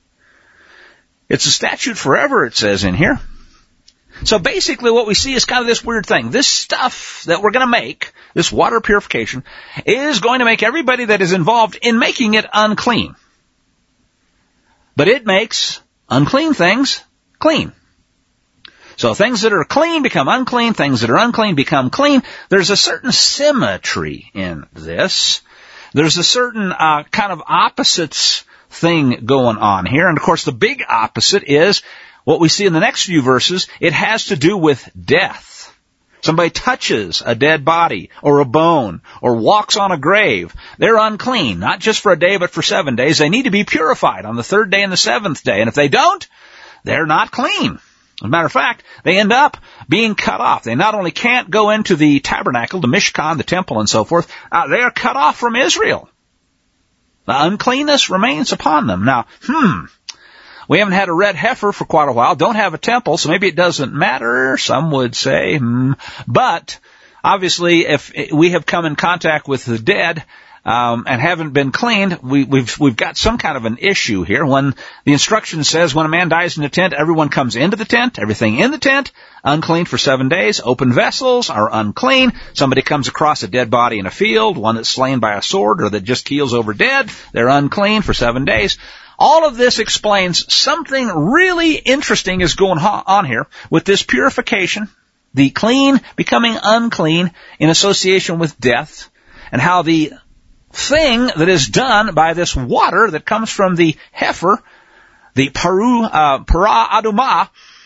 It's a statute forever, it says in here. So basically what we see is kind of this weird thing. This stuff that we're going to make, this water purification, is going to make everybody that is involved in making it unclean. but it makes unclean things clean. So things that are clean become unclean, things that are unclean become clean. There's a certain symmetry in this. There's a certain uh, kind of opposites thing going on here. And of course the big opposite is what we see in the next few verses. It has to do with death. Somebody touches a dead body or a bone or walks on a grave. They're unclean, not just for a day but for seven days. They need to be purified on the third day and the seventh day. And if they don't, they're not clean. As a matter of fact, they end up being cut off. They not only can't go into the tabernacle, the Mishkan, the temple, and so forth, uh, they are cut off from Israel. The uncleanness remains upon them. Now, hmm, we haven't had a red heifer for quite a while, don't have a temple, so maybe it doesn't matter, some would say. Hmm. But, obviously, if we have come in contact with the dead, Um, and haven't been cleaned, we, we've we've got some kind of an issue here. When the instruction says when a man dies in a tent, everyone comes into the tent, everything in the tent, unclean for seven days. Open vessels are unclean. Somebody comes across a dead body in a field, one that's slain by a sword or that just keels over dead, they're unclean for seven days. All of this explains something really interesting is going on here with this purification, the clean becoming unclean in association with death, and how the thing that is done by this water that comes from the heifer, the paru, uh, para adumah,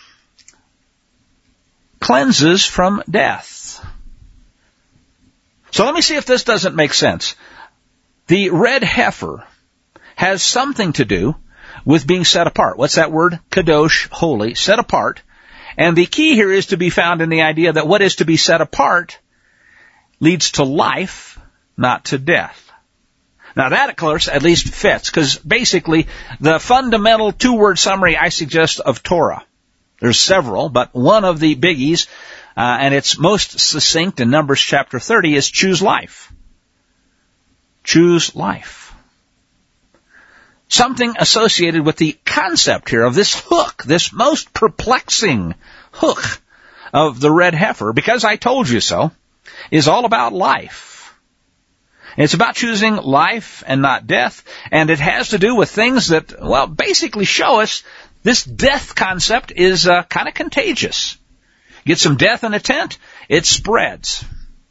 cleanses from death. So let me see if this doesn't make sense. The red heifer has something to do with being set apart. What's that word? Kadosh, holy, set apart. And the key here is to be found in the idea that what is to be set apart leads to life, not to death. Now that, of course, at least fits, because basically the fundamental two-word summary I suggest of Torah, there's several, but one of the biggies, uh, and it's most succinct in Numbers chapter thirty, is choose life. Choose life. Something associated with the concept here of this hook, this most perplexing hook of the red heifer, because I told you so, is all about life. It's about choosing life and not death, and it has to do with things that, well, basically show us this death concept is uh, kind of contagious. Get some death in a tent, it spreads.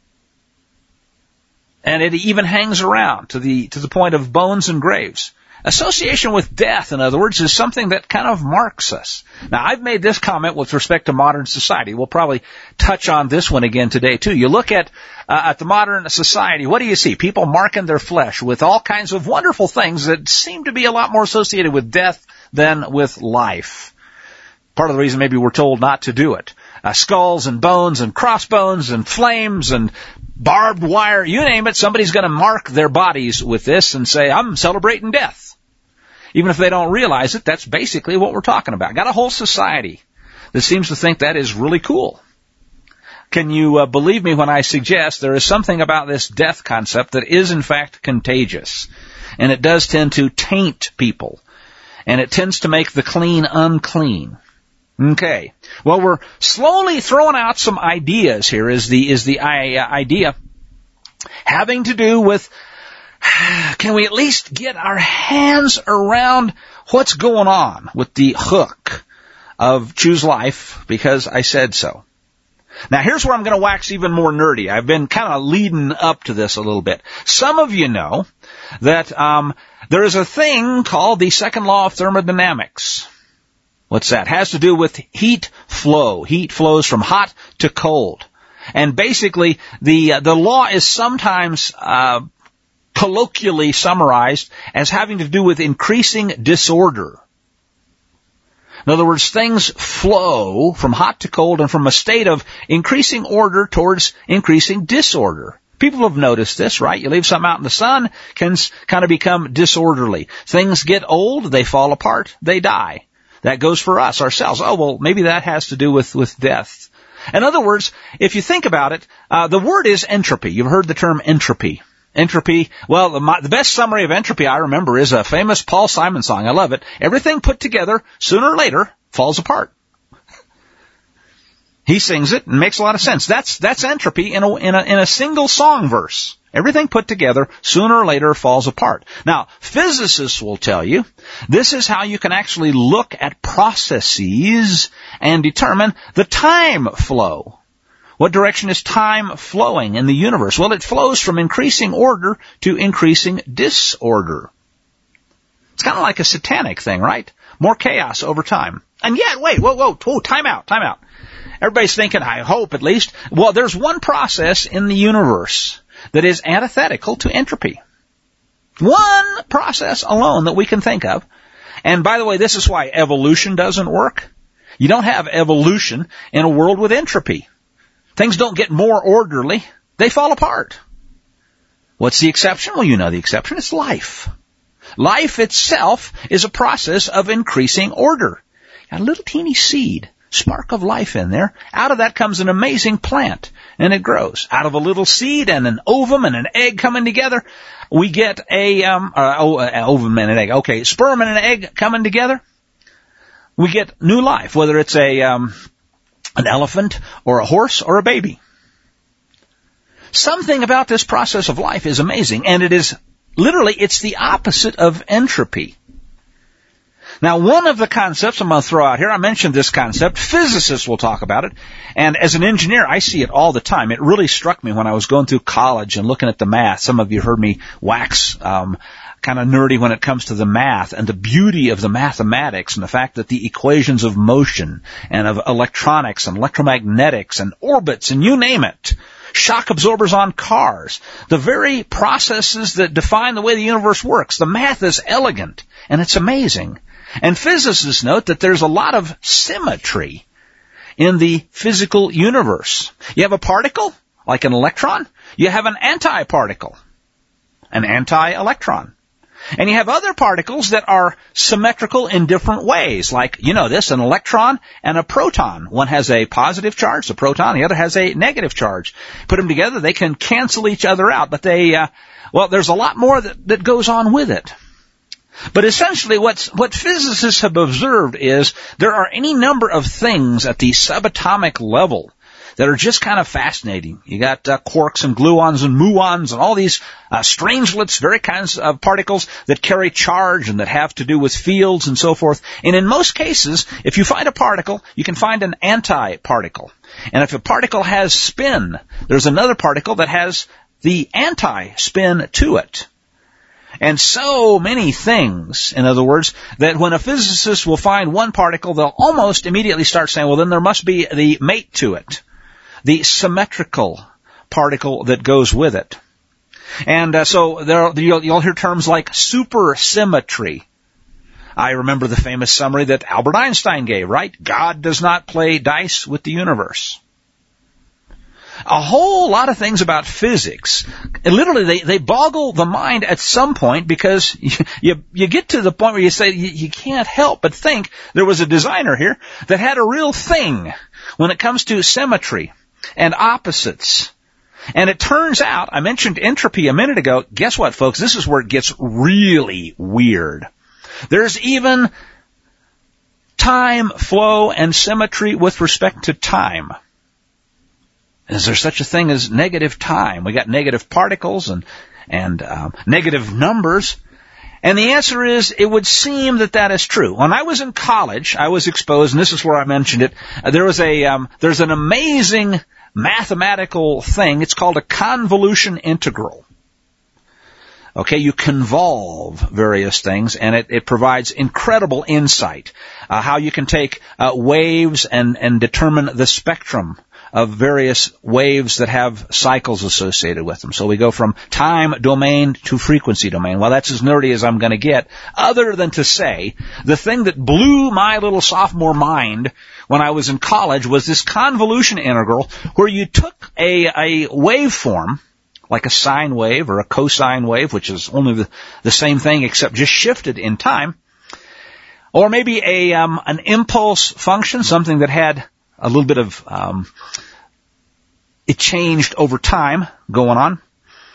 And it even hangs around to the to the point of bones and graves. Association with death, in other words, is something that kind of marks us. Now, I've made this comment with respect to modern society. We'll probably touch on this one again today, too. You look at uh, at the modern society, what do you see? People marking their flesh with all kinds of wonderful things that seem to be a lot more associated with death than with life. Part of the reason maybe we're told not to do it. Uh, skulls and bones and crossbones and flames and barbed wire, you name it, somebody's going to mark their bodies with this and say, I'm celebrating death. Even if they don't realize it, that's basically what we're talking about. Got a whole society that seems to think that is really cool. Can you uh, believe me when I suggest there is something about this death concept that is in fact contagious, and it does tend to taint people, and it tends to make the clean unclean. Okay. Well, we're slowly throwing out some ideas here is the, is the idea having to do with, can we at least get our hands around what's going on with the hook of choose life because I said so. Now here's where I'm going to wax even more nerdy. I've been kind of leading up to this a little bit. Some of you know that um, there is a thing called the second law of thermodynamics. What's that? It has to do with heat flow. Heat flows from hot to cold. And basically, the uh, the law is sometimes uh, colloquially summarized as having to do with increasing disorder. In other words, things flow from hot to cold and from a state of increasing order towards increasing disorder. People have noticed this, right? You leave something out in the sun, can kind of become disorderly. Things get old, they fall apart, they die. That goes for us, ourselves. Oh, well, maybe that has to do with, with death. In other words, if you think about it, uh, the word is entropy. You've heard the term entropy. Entropy, well, the, my, the best summary of entropy I remember is a famous Paul Simon song. I love it. Everything put together, sooner or later, falls apart. He sings it and makes a lot of sense. That's, that's entropy in a, in a, in a single song verse. Everything put together sooner or later falls apart. Now, physicists will tell you this is how you can actually look at processes and determine the time flow. What direction is time flowing in the universe? Well, it flows from increasing order to increasing disorder. It's kind of like a satanic thing, right? More chaos over time. And yet, wait, whoa, whoa, whoa, time out, time out. Everybody's thinking, I hope at least, well, there's one process in the universe that is antithetical to entropy. One process alone that we can think of. And by the way, this is why evolution doesn't work. You don't have evolution in a world with entropy. Things don't get more orderly. They fall apart. What's the exception? Well, you know the exception. It's life. Life itself is a process of increasing order. Got a little teeny seed, spark of life in there. Out of that comes an amazing plant, and it grows. Out of a little seed and an ovum and an egg coming together, we get a um, uh, oh, uh, ovum and an egg. Okay, sperm and an egg coming together, we get new life, whether it's a um, an elephant or a horse or a baby. Something about this process of life is amazing, and it is literally, it's the opposite of entropy. Now, one of the concepts I'm going to throw out here, I mentioned this concept, physicists will talk about it, and as an engineer, I see it all the time. It really struck me when I was going through college and looking at the math. Some of you heard me wax um, kind of nerdy when it comes to the math and the beauty of the mathematics and the fact that the equations of motion and of electronics and electromagnetics and orbits and you name it, shock absorbers on cars, the very processes that define the way the universe works. The math is elegant, and it's amazing. And physicists note that there's a lot of symmetry in the physical universe. You have a particle, like an electron. You have an antiparticle, an anti-electron. And you have other particles that are symmetrical in different ways, like, you know this, an electron and a proton. One has a positive charge, the proton, the other has a negative charge. Put them together, they can cancel each other out, but they, uh, well, there's a lot more that, that goes on with it. But essentially what's, what physicists have observed is there are any number of things at the subatomic level that are just kind of fascinating. You got uh, quarks and gluons and muons and all these uh, strangelets, very kinds of particles that carry charge and that have to do with fields and so forth. And in most cases, if you find a particle, you can find an anti-particle. And if a particle has spin, there's another particle that has the anti-spin to it. And so many things, in other words, that when a physicist will find one particle, they'll almost immediately start saying, well, then there must be the mate to it, the symmetrical particle that goes with it. And uh, so there, you'll, you'll hear terms like supersymmetry. I remember the famous summary that Albert Einstein gave, right? God does not play dice with the universe. A whole lot of things about physics, literally they, they boggle the mind at some point because you, you, you get to the point where you say you, you can't help but think there was a designer here that had a real thing when it comes to symmetry and opposites. And it turns out, I mentioned entropy a minute ago, guess what folks, this is where it gets really weird. There's even time flow and symmetry with respect to time. Is there such a thing as negative time? We got negative particles and and um, negative numbers. And the answer is, it would seem that that is true. When I was in college, I was exposed, and this is where I mentioned it, uh, there was a, um, there's an amazing mathematical thing. It's called a convolution integral. Okay, you convolve various things, and it, it provides incredible insight, uh, how you can take uh, waves and, and determine the spectrum of various waves that have cycles associated with them. So we go from time domain to frequency domain. Well, that's as nerdy as I'm going to get, other than to say the thing that blew my little sophomore mind when I was in college was this convolution integral where you took a, a waveform, like a sine wave or a cosine wave, which is only the, the same thing except just shifted in time, or maybe a um, an impulse function, something that had a little bit of, um, it changed over time going on.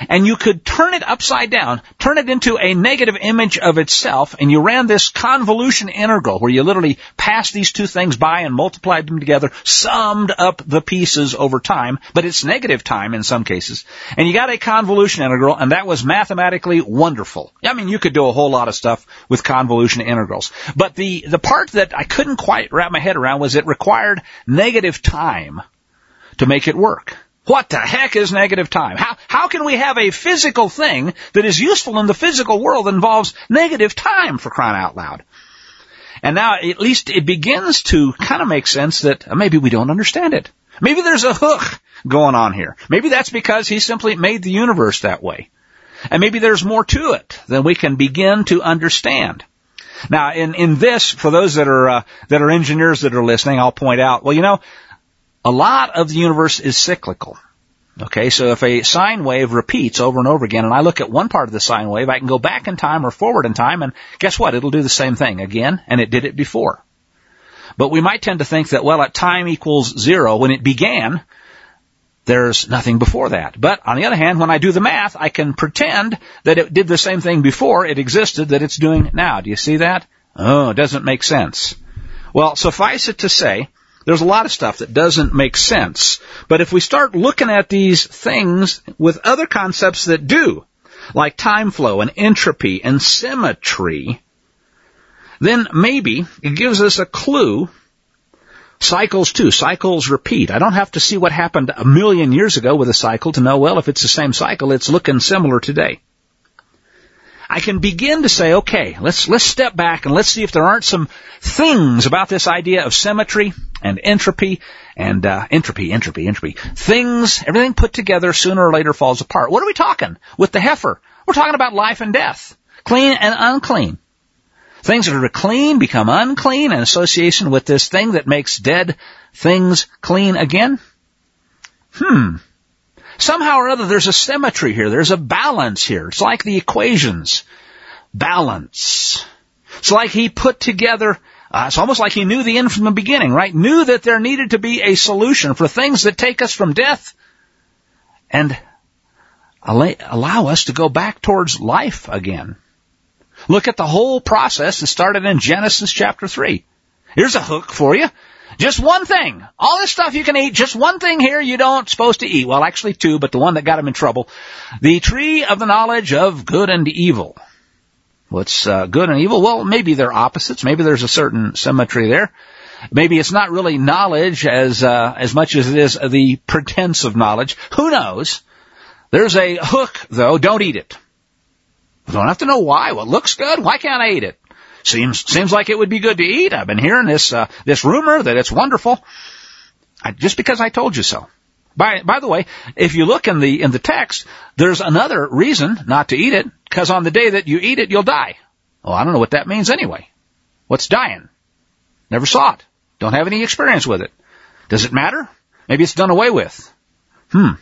and you could turn it upside down, turn it into a negative image of itself, and you ran this convolution integral where you literally passed these two things by and multiplied them together, summed up the pieces over time, but it's negative time in some cases, and you got a convolution integral, and that was mathematically wonderful. I mean, you could do a whole lot of stuff with convolution integrals, but the, the part that I couldn't quite wrap my head around was it required negative time to make it work. What the heck is negative time? How how can we have a physical thing that is useful in the physical world that involves negative time, for crying out loud? And now at least it begins to kind of make sense that maybe we don't understand it. Maybe there's a hook going on here. Maybe that's because he simply made the universe that way. And maybe there's more to it than we can begin to understand. Now in, in this, for those that are uh, that are engineers that are listening, I'll point out, well, you know, a lot of the universe is cyclical. Okay, so if a sine wave repeats over and over again, and I look at one part of the sine wave, I can go back in time or forward in time, and guess what? It'll do the same thing again, and it did it before. But we might tend to think that, well, at time equals zero, when it began, there's nothing before that. But on the other hand, when I do the math, I can pretend that it did the same thing before it existed that it's doing now. Do you see that? Oh, it doesn't make sense. Well, suffice it to say, there's a lot of stuff that doesn't make sense. But if we start looking at these things with other concepts that do, like time flow and entropy and symmetry, then maybe it gives us a clue. Cycles too. Cycles repeat. I don't have to see what happened a million years ago with a cycle to know, well, if it's the same cycle, it's looking similar today. I can begin to say, okay, let's let's step back and let's see if there aren't some things about this idea of symmetry and entropy and uh, entropy, entropy, entropy. Things, everything put together sooner or later falls apart. What are we talking with the heifer? We're talking about life and death, clean and unclean. Things that are clean become unclean in association with this thing that makes dead things clean again. Hmm. Somehow or other, there's a symmetry here. There's a balance here. It's like the equations. Balance. It's like he put together, uh, it's almost like he knew the end from the beginning, right? Knew that there needed to be a solution for things that take us from death and allow us to go back towards life again. Look at the whole process that started in Genesis chapter three. Here's a hook for you. Just one thing. All this stuff you can eat, just one thing here you don't supposed to eat. Well, actually two, but the one that got him in trouble. The tree of the knowledge of good and evil. What's uh, good and evil? Well, maybe they're opposites. Maybe there's a certain symmetry there. Maybe it's not really knowledge as uh, as much as it is the pretense of knowledge. Who knows? There's a hook, though. Don't eat it. I don't have to know why. Well, it looks good. Why can't I eat it? Seems seems like it would be good to eat. I've been hearing this uh, this rumor that it's wonderful. I, just because I told you so. By by the way, if you look in the in the text, there's another reason not to eat it. Because on the day that you eat it, you'll die. Well, I don't know what that means anyway. What's dying? Never saw it. Don't have any experience with it. Does it matter? Maybe it's done away with. Hmm.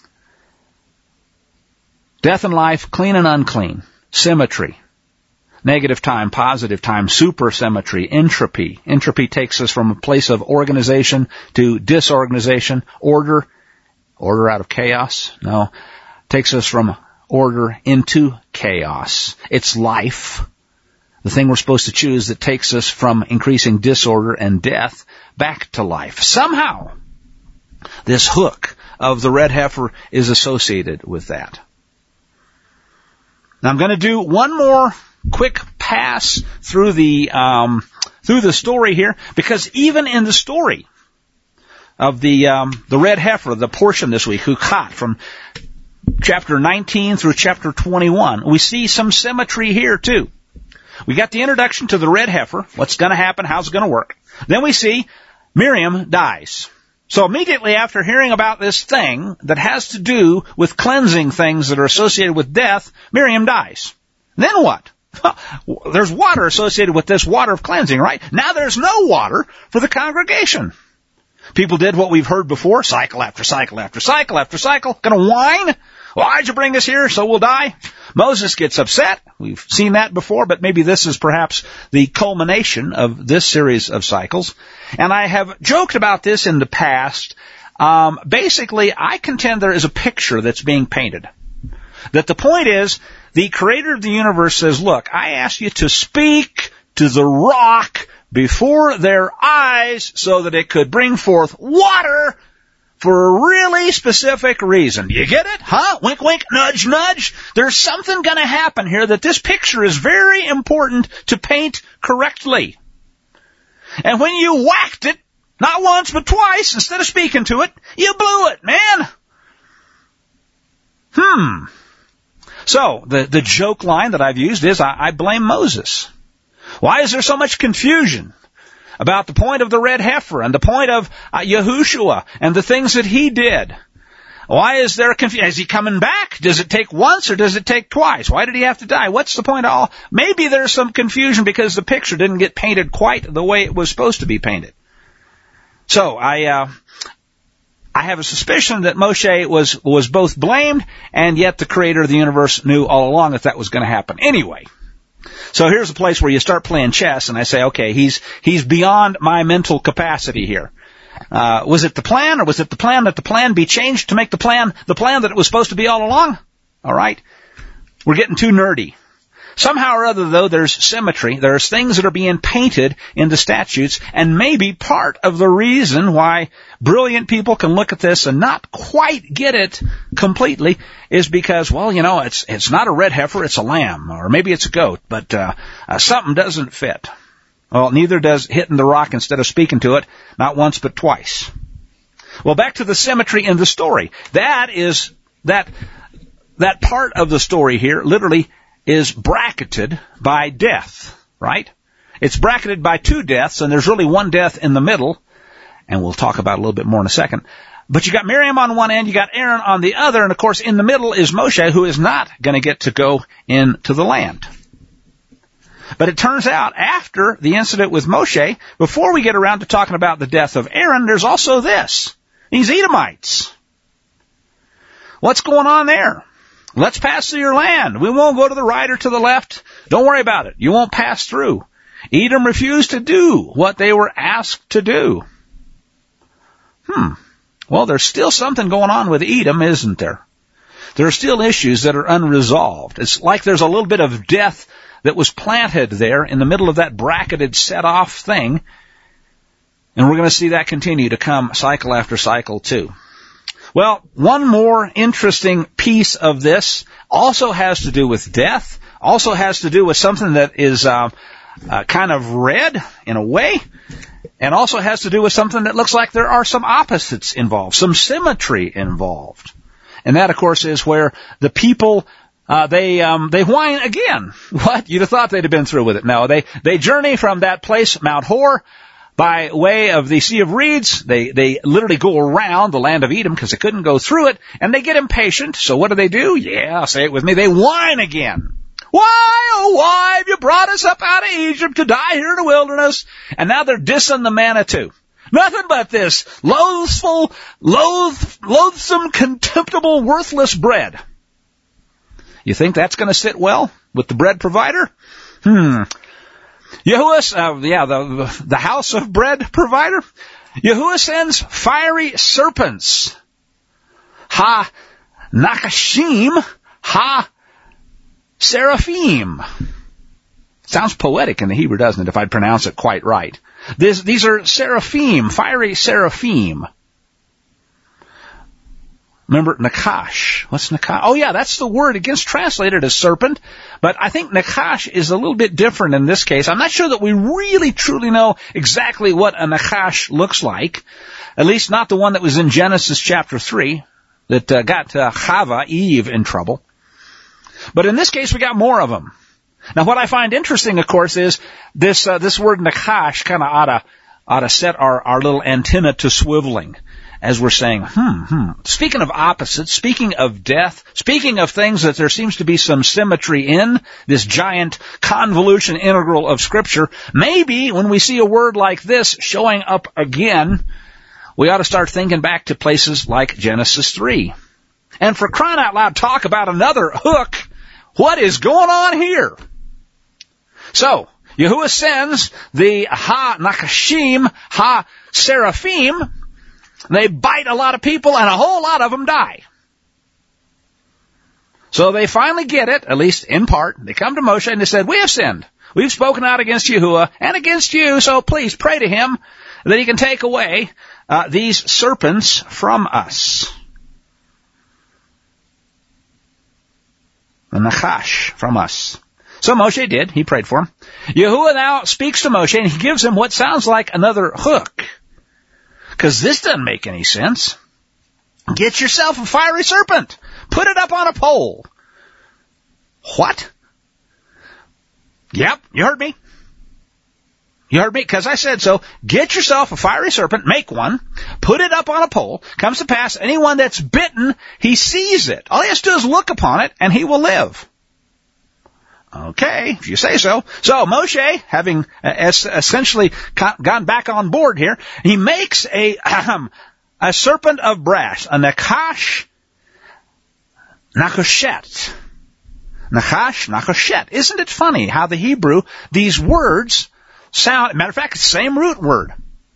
Death and life, clean and unclean. Symmetry. Negative time, positive time, supersymmetry, entropy. Entropy takes us from a place of organization to disorganization. Order, order out of chaos. No, takes us from order into chaos. It's life, the thing we're supposed to choose that takes us from increasing disorder and death back to life. Somehow, this hook of the red heifer is associated with that. Now I'm going to do one more quick pass through the um, through the story here, because even in the story of the um, the red heifer, the portion this week, who caught from chapter nineteen through chapter twenty-one, we see some symmetry here too. We got the introduction to the red heifer, what's going to happen, how's it going to work. Then we see Miriam dies. So immediately after hearing about this thing that has to do with cleansing things that are associated with death, Miriam dies. Then what? There's water associated with this water of cleansing, right? Now there's no water for the congregation. People did what we've heard before, cycle after cycle after cycle after cycle. Gonna whine? Why'd you bring us here so we'll die? Moses gets upset. We've seen that before, but maybe this is perhaps the culmination of this series of cycles. And I have joked about this in the past. Um, basically, I contend there is a picture that's being painted. That the point is, the creator of the universe says, look, I ask you to speak to the rock before their eyes so that it could bring forth water for a really specific reason. You get it? Huh? Wink, wink, nudge, nudge. There's something going to happen here that this picture is very important to paint correctly. And when you whacked it, not once but twice, instead of speaking to it, you blew it, man. Hmm. So, the, the joke line that I've used is, I, I blame Moses. Why is there so much confusion about the point of the red heifer and the point of uh, Yahushua and the things that he did? Why is there confusion? Is he coming back? Does it take once or does it take twice? Why did he have to die? What's the point of all? Maybe there's some confusion because the picture didn't get painted quite the way it was supposed to be painted. So, I, uh, I have a suspicion that Moshe was, was both blamed and yet the creator of the universe knew all along that that was going to happen. Anyway. So here's a place where you start playing chess and I say, okay, he's, he's beyond my mental capacity here. Uh, was it the plan or was it the plan that the plan be changed to make the plan the plan that it was supposed to be all along? All right. We're getting too nerdy. Somehow or other, though, there's symmetry. There's things that are being painted in the statutes, and maybe part of the reason why brilliant people can look at this and not quite get it completely is because, well, you know, it's it's not a red heifer, it's a lamb, or maybe it's a goat, but uh, uh something doesn't fit. Well, neither does hitting the rock instead of speaking to it, not once but twice. Well, back to the symmetry in the story. That is, that that part of the story here literally is bracketed by death, right? It's bracketed by two deaths, and there's really one death in the middle, and we'll talk about it a little bit more in a second. But you got Miriam on one end, you got Aaron on the other, and of course in the middle is Moshe, who is not going to get to go into the land. But it turns out after the incident with Moshe, before we get around to talking about the death of Aaron, there's also this. These Edomites. What's going on there? Let's pass through your land. We won't go to the right or to the left. Don't worry about it. You won't pass through. Edom refused to do what they were asked to do. Hmm. Well, there's still something going on with Edom, isn't there? There are still issues that are unresolved. It's like there's a little bit of death that was planted there in the middle of that bracketed set-off thing. And we're going to see that continue to come cycle after cycle, too. Well, one more interesting piece of this also has to do with death, also has to do with something that is uh, uh, kind of red in a way, and also has to do with something that looks like there are some opposites involved, some symmetry involved. And that, of course, is where the people, uh, they um, they whine again. What? You'd have thought they'd have been through with it. No, they, they journey from that place, Mount Hor, by way of the Sea of Reeds. They, they literally go around the land of Edom because they couldn't go through it, and they get impatient. So what do they do? Yeah, say it with me. They whine again. Why, oh why have you brought us up out of Egypt to die here in the wilderness? And now they're dissing the manna too. Nothing but this loathful, loath, loathsome, contemptible, worthless bread. You think that's going to sit well with the bread provider? Hmm. Yahuwah, uh, yeah, the, the house of bread provider. Yahuwah sends fiery serpents. Ha Nakashim, ha Seraphim. Sounds poetic in the Hebrew, doesn't it, if I pronounce it quite right? This, these are seraphim, fiery seraphim. Remember, Nakash. What's Nakash? Oh, yeah, that's the word. It gets translated as serpent, but I think Nakash is a little bit different in this case. I'm not sure that we really, truly know exactly what a Nakash looks like, at least not the one that was in Genesis chapter three that uh, got uh, Chava, Eve, in trouble. But in this case, we got more of them. Now, what I find interesting, of course, is this uh, this word Nakash kind of ought to ought to set our, our little antenna to swiveling as we're saying, hmm, hmm. Speaking of opposites, speaking of death, speaking of things that there seems to be some symmetry in, this giant convolution integral of Scripture, maybe when we see a word like this showing up again, we ought to start thinking back to places like Genesis three. And for crying out loud, talk about another hook. What is going on here? So, Yahuwah sends the Ha-Nakashim, Ha-Seraphim. They bite a lot of people, and a whole lot of them die. So they finally get it, at least in part. They come to Moshe and they said, we have sinned. We've spoken out against Yahuwah and against you, so please pray to him that he can take away uh, these serpents from us. The Nachash from us. So Moshe did. He prayed for him. Yahuwah now speaks to Moshe and he gives him what sounds like another hook. Because this doesn't make any sense. Get yourself a fiery serpent. Put it up on a pole. What? Yep, you heard me. You heard me, because I said so. Get yourself a fiery serpent, make one, put it up on a pole. Comes to pass, anyone that's bitten, he sees it. All he has to do is look upon it, and he will live. Okay, if you say so. So Moshe, having essentially gone back on board here, he makes a um, a serpent of brass, a Nachash Nachoshet. Nachash Nachoshet. Isn't it funny how the Hebrew, these words sound, matter of fact, it's the same root word.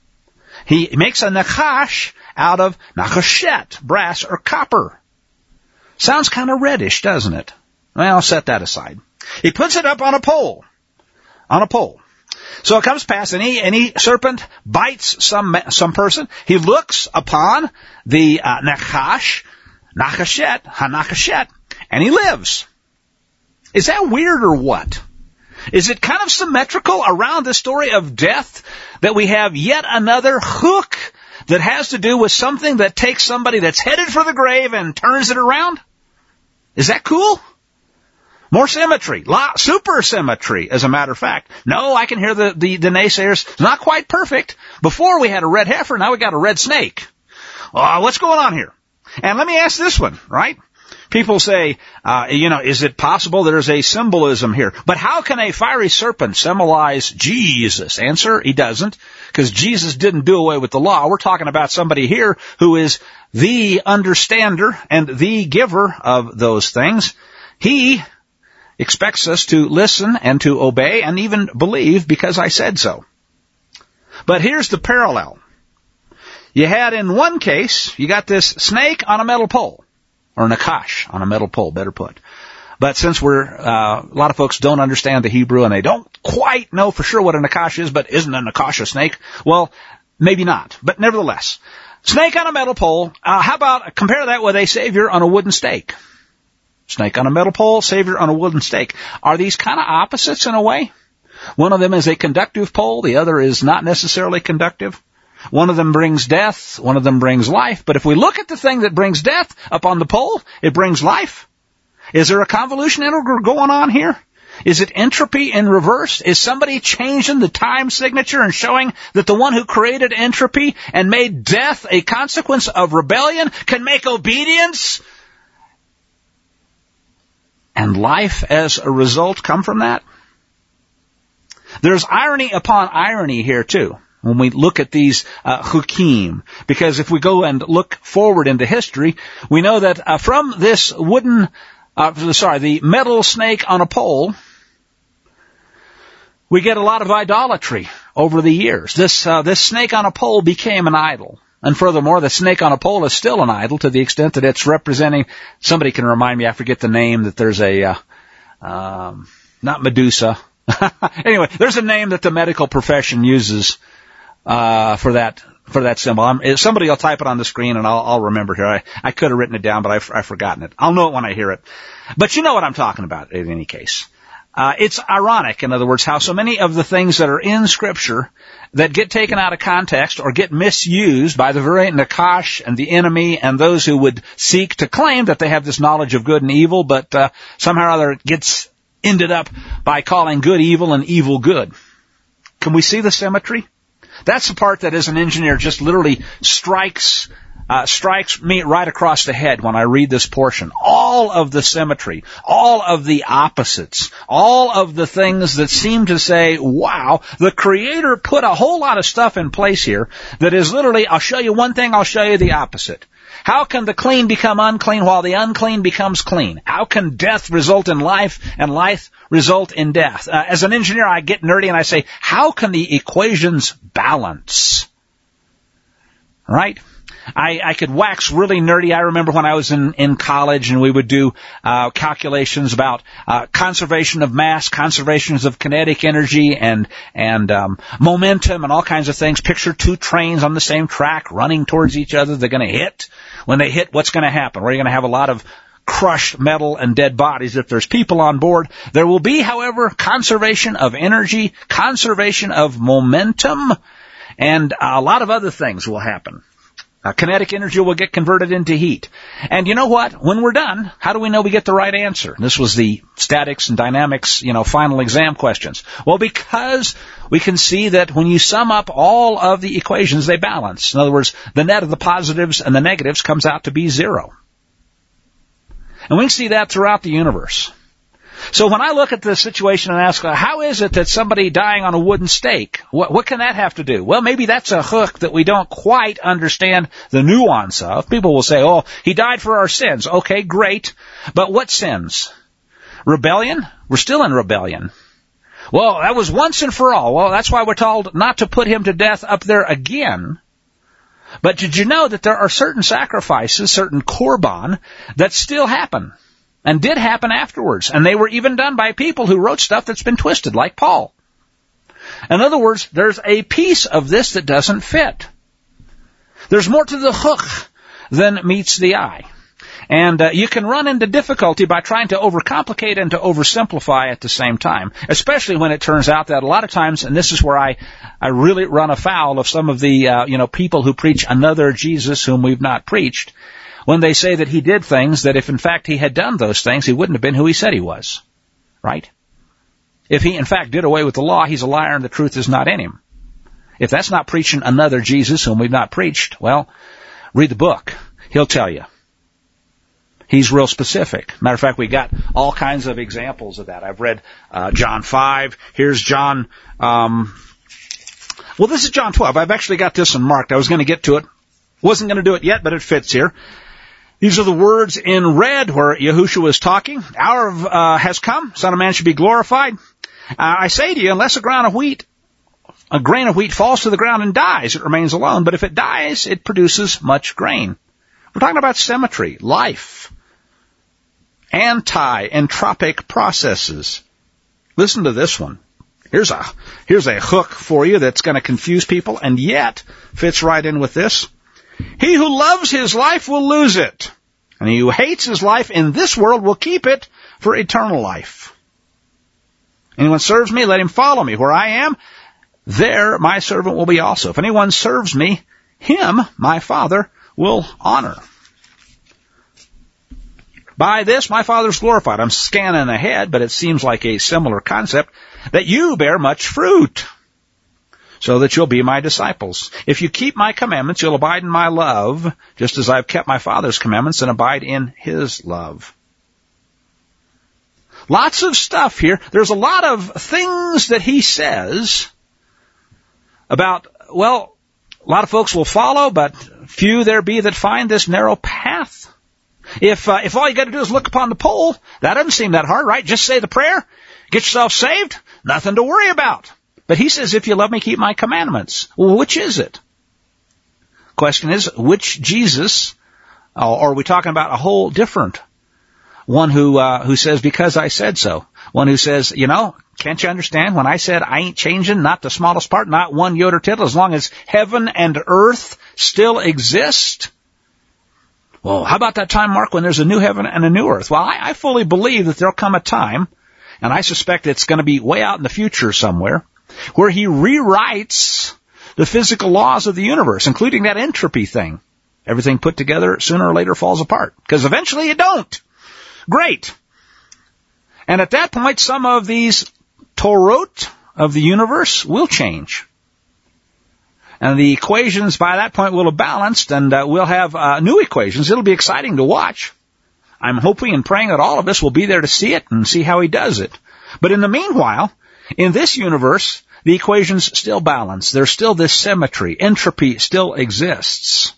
He makes a Nachash out of Nachoshet, brass or copper. Sounds kind of reddish, doesn't it? Well, I'll set that aside. He puts it up on a pole. On a pole. So it comes past any, any serpent bites some, some person. He looks upon the uh, Nachash, Nachoshet, HaNachoshet, and he lives. Is that weird or what? Is it kind of symmetrical around the story of death that we have yet another hook that has to do with something that takes somebody that's headed for the grave and turns it around? Is that cool? More symmetry. Lot, super symmetry, as a matter of fact. No, I can hear the, the, the naysayers. It's not quite perfect. Before we had a red heifer, now we got a red snake. Uh, what's going on here? And let me ask this one, right? People say, uh, you know, is it possible there's a symbolism here? But how can a fiery serpent symbolize Jesus? Answer, he doesn't, because Jesus didn't do away with the law. We're talking about somebody here who is the understander and the giver of those things. He expects us to listen and to obey and even believe because I said so. But here's the parallel. You had in one case, you got this snake on a metal pole. Or Nakash on a metal pole, better put. But since we're, uh, a lot of folks don't understand the Hebrew and they don't quite know for sure what a Nakash is, but isn't a Nakash a snake? Well, maybe not. But nevertheless, snake on a metal pole. Uh, how about compare that with a savior on a wooden stake? Snake on a metal pole, savior on a wooden stake. Are these kind of opposites in a way? One of them is a conductive pole, the other is not necessarily conductive. One of them brings death, one of them brings life. But if we look at the thing that brings death up on the pole, it brings life. Is there a convolution integral going on here? Is it entropy in reverse? Is somebody changing the time signature and showing that the one who created entropy and made death a consequence of rebellion can make obedience and life as a result come from that? There's irony upon irony here too. When we look at these uh, chukim, because if we go and look forward into history, we know that uh, from this wooden, uh, sorry, the metal snake on a pole, we get a lot of idolatry over the years. This uh, this snake on a pole became an idol. And furthermore, the snake on a pole is still an idol to the extent that it's representing, somebody can remind me, I forget the name, that there's a, uh, um, not Medusa. Anyway, there's a name that the medical profession uses Uh, for that, for that symbol. I'm, somebody will type it on the screen and I'll, I'll remember here. I, I could have written it down, but I've, I've forgotten it. I'll know it when I hear it. But you know what I'm talking about in any case. Uh, it's ironic, in other words, how so many of the things that are in Scripture that get taken out of context or get misused by the very Nakash and the enemy and those who would seek to claim that they have this knowledge of good and evil, but uh, somehow or other it gets ended up by calling good evil and evil good. Can we see the symmetry? That's the part that as an engineer just literally strikes uh, strikes me right across the head when I read this portion. All of the symmetry, all of the opposites, all of the things that seem to say, wow, the Creator put a whole lot of stuff in place here that is literally, I'll show you one thing, I'll show you the opposite. How can the clean become unclean while the unclean becomes clean? How can death result in life and life result in death? Uh, as an engineer, I get nerdy and I say, how can the equations balance? Right? I, I could wax really nerdy. I remember when I was in, in college and we would do uh, calculations about uh, conservation of mass, conservations of kinetic energy, and and um, momentum and all kinds of things. Picture two trains on the same track running towards each other. They're going to hit. When they hit, what's going to happen? We're going to have a lot of crushed metal and dead bodies if there's people on board. There will be, however, conservation of energy, conservation of momentum, and a lot of other things will happen. Uh, kinetic energy will get converted into heat. And you know what? When we're done, how do we know we get the right answer? This was the statics and dynamics, you know, final exam questions. Well, because we can see that when you sum up all of the equations, they balance. In other words, the net of the positives and the negatives comes out to be zero. And we can see that throughout the universe. So when I look at the situation and ask, how is it that somebody dying on a wooden stake, what, what can that have to do? Well, maybe that's a hook that we don't quite understand the nuance of. People will say, oh, he died for our sins. Okay, great. But what sins? Rebellion? We're still in rebellion. Well, that was once and for all. Well, that's why we're told not to put him to death up there again. But did you know that there are certain sacrifices, certain korban, that still happen? And did happen afterwards. And they were even done by people who wrote stuff that's been twisted, like Paul. In other words, there's a piece of this that doesn't fit. There's more to the hook than meets the eye. And uh, you can run into difficulty by trying to overcomplicate and to oversimplify at the same time, especially when it turns out that a lot of times, and this is where I, I really run afoul of some of the uh, you know people who preach another Jesus whom we've not preached, when they say that he did things that if in fact he had done those things, he wouldn't have been who he said he was. Right? If he in fact did away with the law, he's a liar and the truth is not in him. If that's not preaching another Jesus whom we've not preached, well, read the book. He'll tell you. He's real specific. Matter of fact, we got all kinds of examples of that. I've read uh, John five. Here's John, um, well, this is John twelve. I've actually got this one marked. I was going to get to it. Wasn't going to do it yet, but it fits here. These are the words in red where Yahushua is talking. Hour of, uh, has come. Son of Man should be glorified. Uh, I say to you, unless a ground of wheat, a grain of wheat falls to the ground and dies, it remains alone. But if it dies, it produces much grain. We're talking about symmetry, life, anti-entropic processes. Listen to this one. Here's a, here's a hook for you that's going to confuse people and yet fits right in with this. He who loves his life will lose it, and he who hates his life in this world will keep it for eternal life. Anyone serves me, let him follow me. Where I am, there my servant will be also. If anyone serves me, him my Father will honor. By this my Father is glorified. I'm scanning ahead, but it seems like a similar concept, that you bear much fruit, so that you'll be my disciples. If you keep my commandments, you'll abide in my love, just as I've kept my Father's commandments and abide in his love. Lots of stuff here. There's a lot of things that he says about, well, a lot of folks will follow, but few there be that find this narrow path. If uh, if all you got to do is look upon the pole, that doesn't seem that hard, right? Just say the prayer, get yourself saved, nothing to worry about. But he says, if you love me, keep my commandments. Well, which is it? Question is, which Jesus, or are we talking about a whole different one who uh, who says, because I said so? One who says, you know, can't you understand when I said I ain't changing, not the smallest part, not one jot or tittle, as long as heaven and earth still exist? Well, how about that time, Mark, when there's a new heaven and a new earth? Well, I, I fully believe that there'll come a time, and I suspect it's going to be way out in the future somewhere, where he rewrites the physical laws of the universe, including that entropy thing. Everything put together sooner or later falls apart, because eventually it don't. Great. And at that point, some of these Torot of the universe will change. And the equations by that point will have balanced, and uh, we'll have uh, new equations. It'll be exciting to watch. I'm hoping and praying that all of us will be there to see it and see how he does it. But in the meanwhile, in this universe, the equations still balance. There's still this symmetry. Entropy still exists.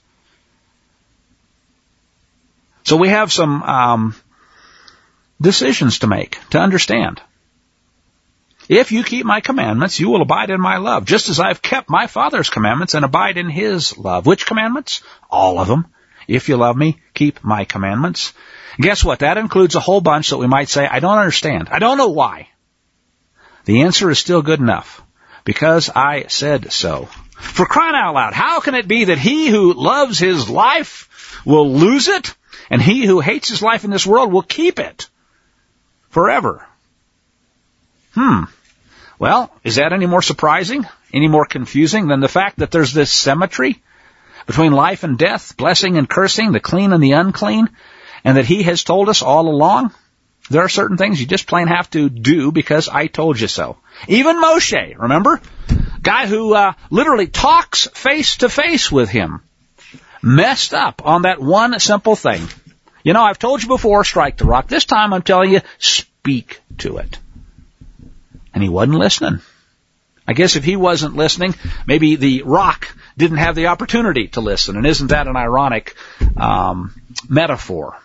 So we have some um, decisions to make, to understand. If you keep my commandments, you will abide in my love, just as I have kept my Father's commandments and abide in his love. Which commandments? All of them. If you love me, keep my commandments. Guess what? That includes a whole bunch that we might say, I don't understand. I don't know why. The answer is still good enough. Because I said so. For crying out loud, how can it be that he who loves his life will lose it, and he who hates his life in this world will keep it forever? Hmm. Well, is that any more surprising, any more confusing than the fact that there's this symmetry between life and death, blessing and cursing, the clean and the unclean, and that he has told us all along? There are certain things you just plain have to do because I told you so. Even Moshe, remember? Guy who uh, literally talks face to face with him, messed up on that one simple thing. You know, I've told you before, strike the rock. This time I'm telling you, speak to it. And he wasn't listening. I guess if he wasn't listening, maybe the rock didn't have the opportunity to listen. And isn't that an ironic um, metaphor?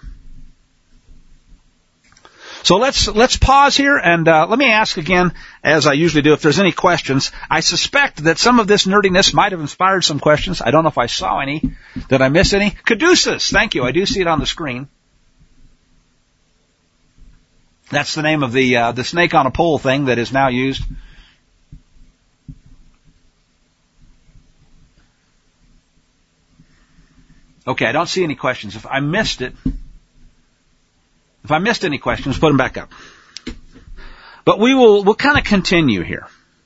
So let's let's pause here and uh, let me ask again, as I usually do, if there's any questions. I suspect that some of this nerdiness might have inspired some questions. I don't know if I saw any. Did I miss any? Caduceus, thank you. I do see it on the screen. That's the name of the uh, the snake on a pole thing that is now used. Okay, I don't see any questions. If I missed it, if I missed any questions, put them back up. But we will we'll kind of continue here.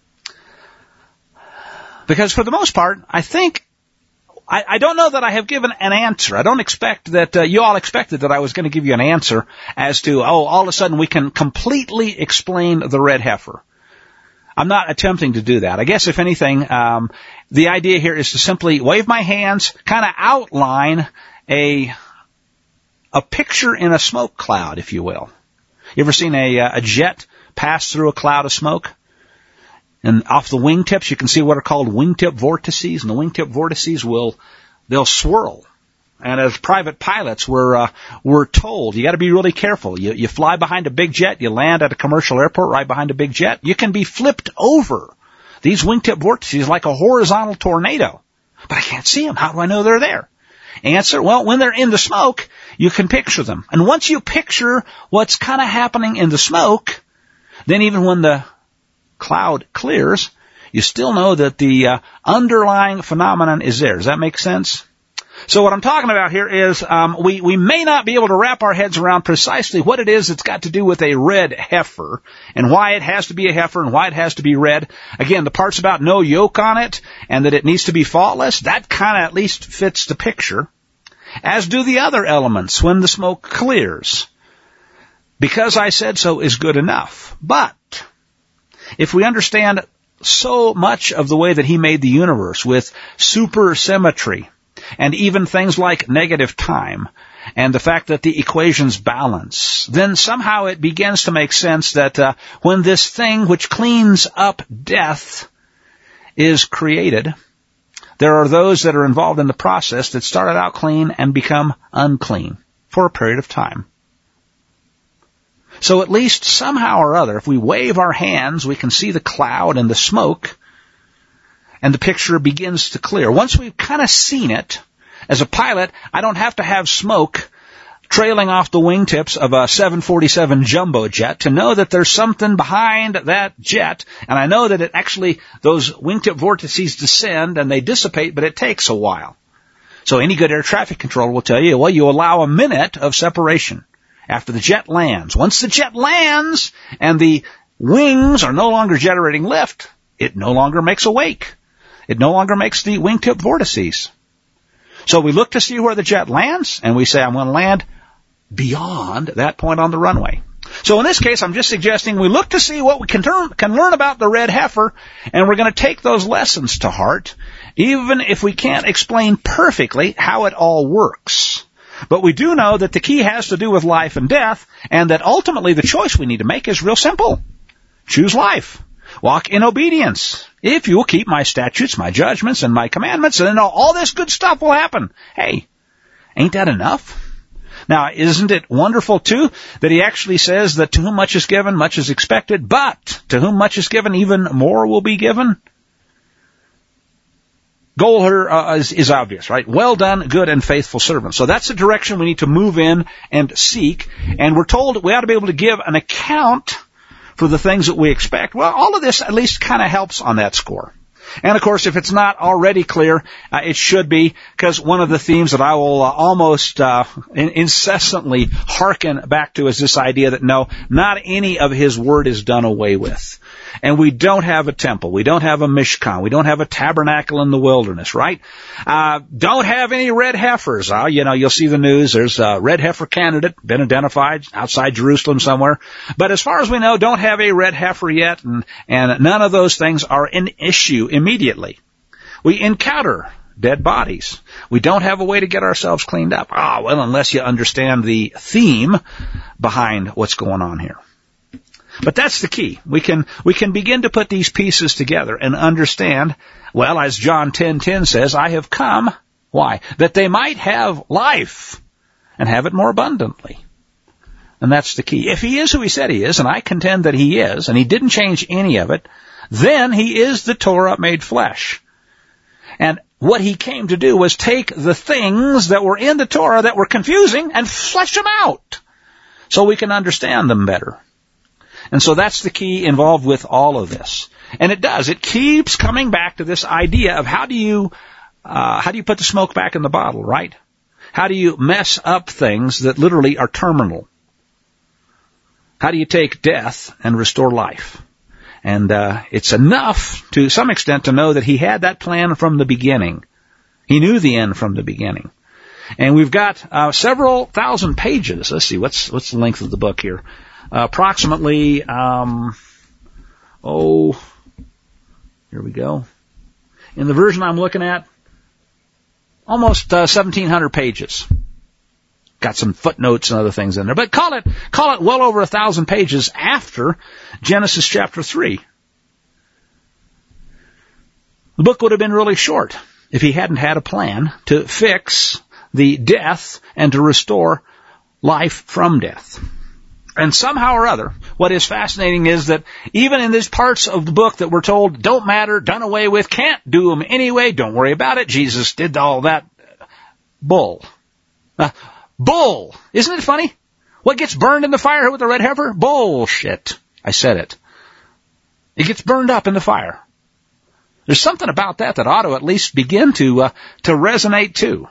Because for the most part, I think, I, I don't know that I have given an answer. I don't expect that, uh, you all expected that I was going to give you an answer as to, oh, all of a sudden we can completely explain the red heifer. I'm not attempting to do that. I guess if anything, um, the idea here is to simply wave my hands, kind of outline a, a picture in a smoke cloud, if you will. You ever seen a, a jet pass through a cloud of smoke? And off the wingtips, you can see what are called wingtip vortices, and the wingtip vortices will, they'll swirl. And as private pilots, we're, uh, we're told, you gotta be really careful. You, you fly behind a big jet, you land at a commercial airport right behind a big jet, you can be flipped over these wingtip vortices like a horizontal tornado. But I can't see them. How do I know they're there? Answer, well, when they're in the smoke, you can picture them. And once you picture what's kind of happening in the smoke, then even when the cloud clears, you still know that the uh, underlying phenomenon is there. Does that make sense? So what I'm talking about here is um, we, we may not be able to wrap our heads around precisely what it is that's got to do with a red heifer and why it has to be a heifer and why it has to be red. Again, the parts about no yoke on it and that it needs to be faultless, that kind of at least fits the picture, as do the other elements when the smoke clears. Because I said so is good enough. But if we understand so much of the way that he made the universe with supersymmetry, and even things like negative time, and the fact that the equations balance, then somehow it begins to make sense that uh, when this thing which cleans up death is created, there are those that are involved in the process that started out clean and become unclean for a period of time. So at least somehow or other, if we wave our hands, we can see the cloud and the smoke, and the picture begins to clear. Once we've kind of seen it, as a pilot, I don't have to have smoke trailing off the wingtips of a seven forty-seven jumbo jet to know that there's something behind that jet, and I know that it actually, those wingtip vortices descend and they dissipate, but it takes a while. So any good air traffic controller will tell you, well, you allow a minute of separation after the jet lands. Once the jet lands and the wings are no longer generating lift, it no longer makes a wake. It no longer makes the wingtip vortices. So we look to see where the jet lands, and we say, I'm going to land beyond that point on the runway. So in this case, I'm just suggesting we look to see what we can, turn, can learn about the red heifer, and we're going to take those lessons to heart, even if we can't explain perfectly how it all works. But we do know that the key has to do with life and death, and that ultimately the choice we need to make is real simple. Choose life. Walk in obedience. If you will keep my statutes, my judgments, and my commandments, then all this good stuff will happen. Hey, ain't that enough? Now, isn't it wonderful, too, that he actually says that to whom much is given, much is expected, but to whom much is given, even more will be given? Goal here uh, is, is obvious, right? Well done, good and faithful servant. So that's the direction we need to move in and seek. And we're told we ought to be able to give an account for the things that we expect. Well, all of this at least kind of helps on that score. And, of course, if it's not already clear, uh, it should be, because one of the themes that I will uh, almost uh, in- incessantly hearken back to is this idea that, no, not any of his word is done away with. And we don't have a temple. We don't have a Mishkan. We don't have a tabernacle in the wilderness, right? Uh, don't have any red heifers. Uh, you know, you'll see the news. There's a red heifer candidate been identified outside Jerusalem somewhere. But as far as we know, don't have a red heifer yet, and, and none of those things are an issue immediately. We encounter dead bodies. We don't have a way to get ourselves cleaned up. Ah, oh, well, unless you understand the theme behind what's going on here. But that's the key. We can, we can begin to put these pieces together and understand, well, as John ten ten says, I have come, why? That they might have life and have it more abundantly. And that's the key. If he is who he said he is, and I contend that he is, and he didn't change any of it, then he is the Torah made flesh. And what he came to do was take the things that were in the Torah that were confusing and flesh them out so we can understand them better. And so that's the key involved with all of this. And it does. It keeps coming back to this idea of how do you, uh, how do you put the smoke back in the bottle, right? How do you mess up things that literally are terminal? How do you take death and restore life? And, uh, it's enough to some extent to know that he had that plan from the beginning. He knew the end from the beginning. And we've got, uh, several thousand pages. Let's see, what's, what's the length of the book here? Uh, approximately, um, oh, here we go. In the version I'm looking at, almost uh, seventeen hundred pages. Got some footnotes and other things in there, but call it call it well over a thousand pages after Genesis chapter three. The book would have been really short if he hadn't had a plan to fix the death and to restore life from death. And somehow or other, what is fascinating is that even in these parts of the book that we're told don't matter, done away with, can't do them anyway, don't worry about it, Jesus did all that. Bull. Uh, bull! Isn't it funny? What gets burned in the fire with the red heifer? Bullshit. I said it. It gets burned up in the fire. There's something about that that ought to at least begin to, uh, to resonate too.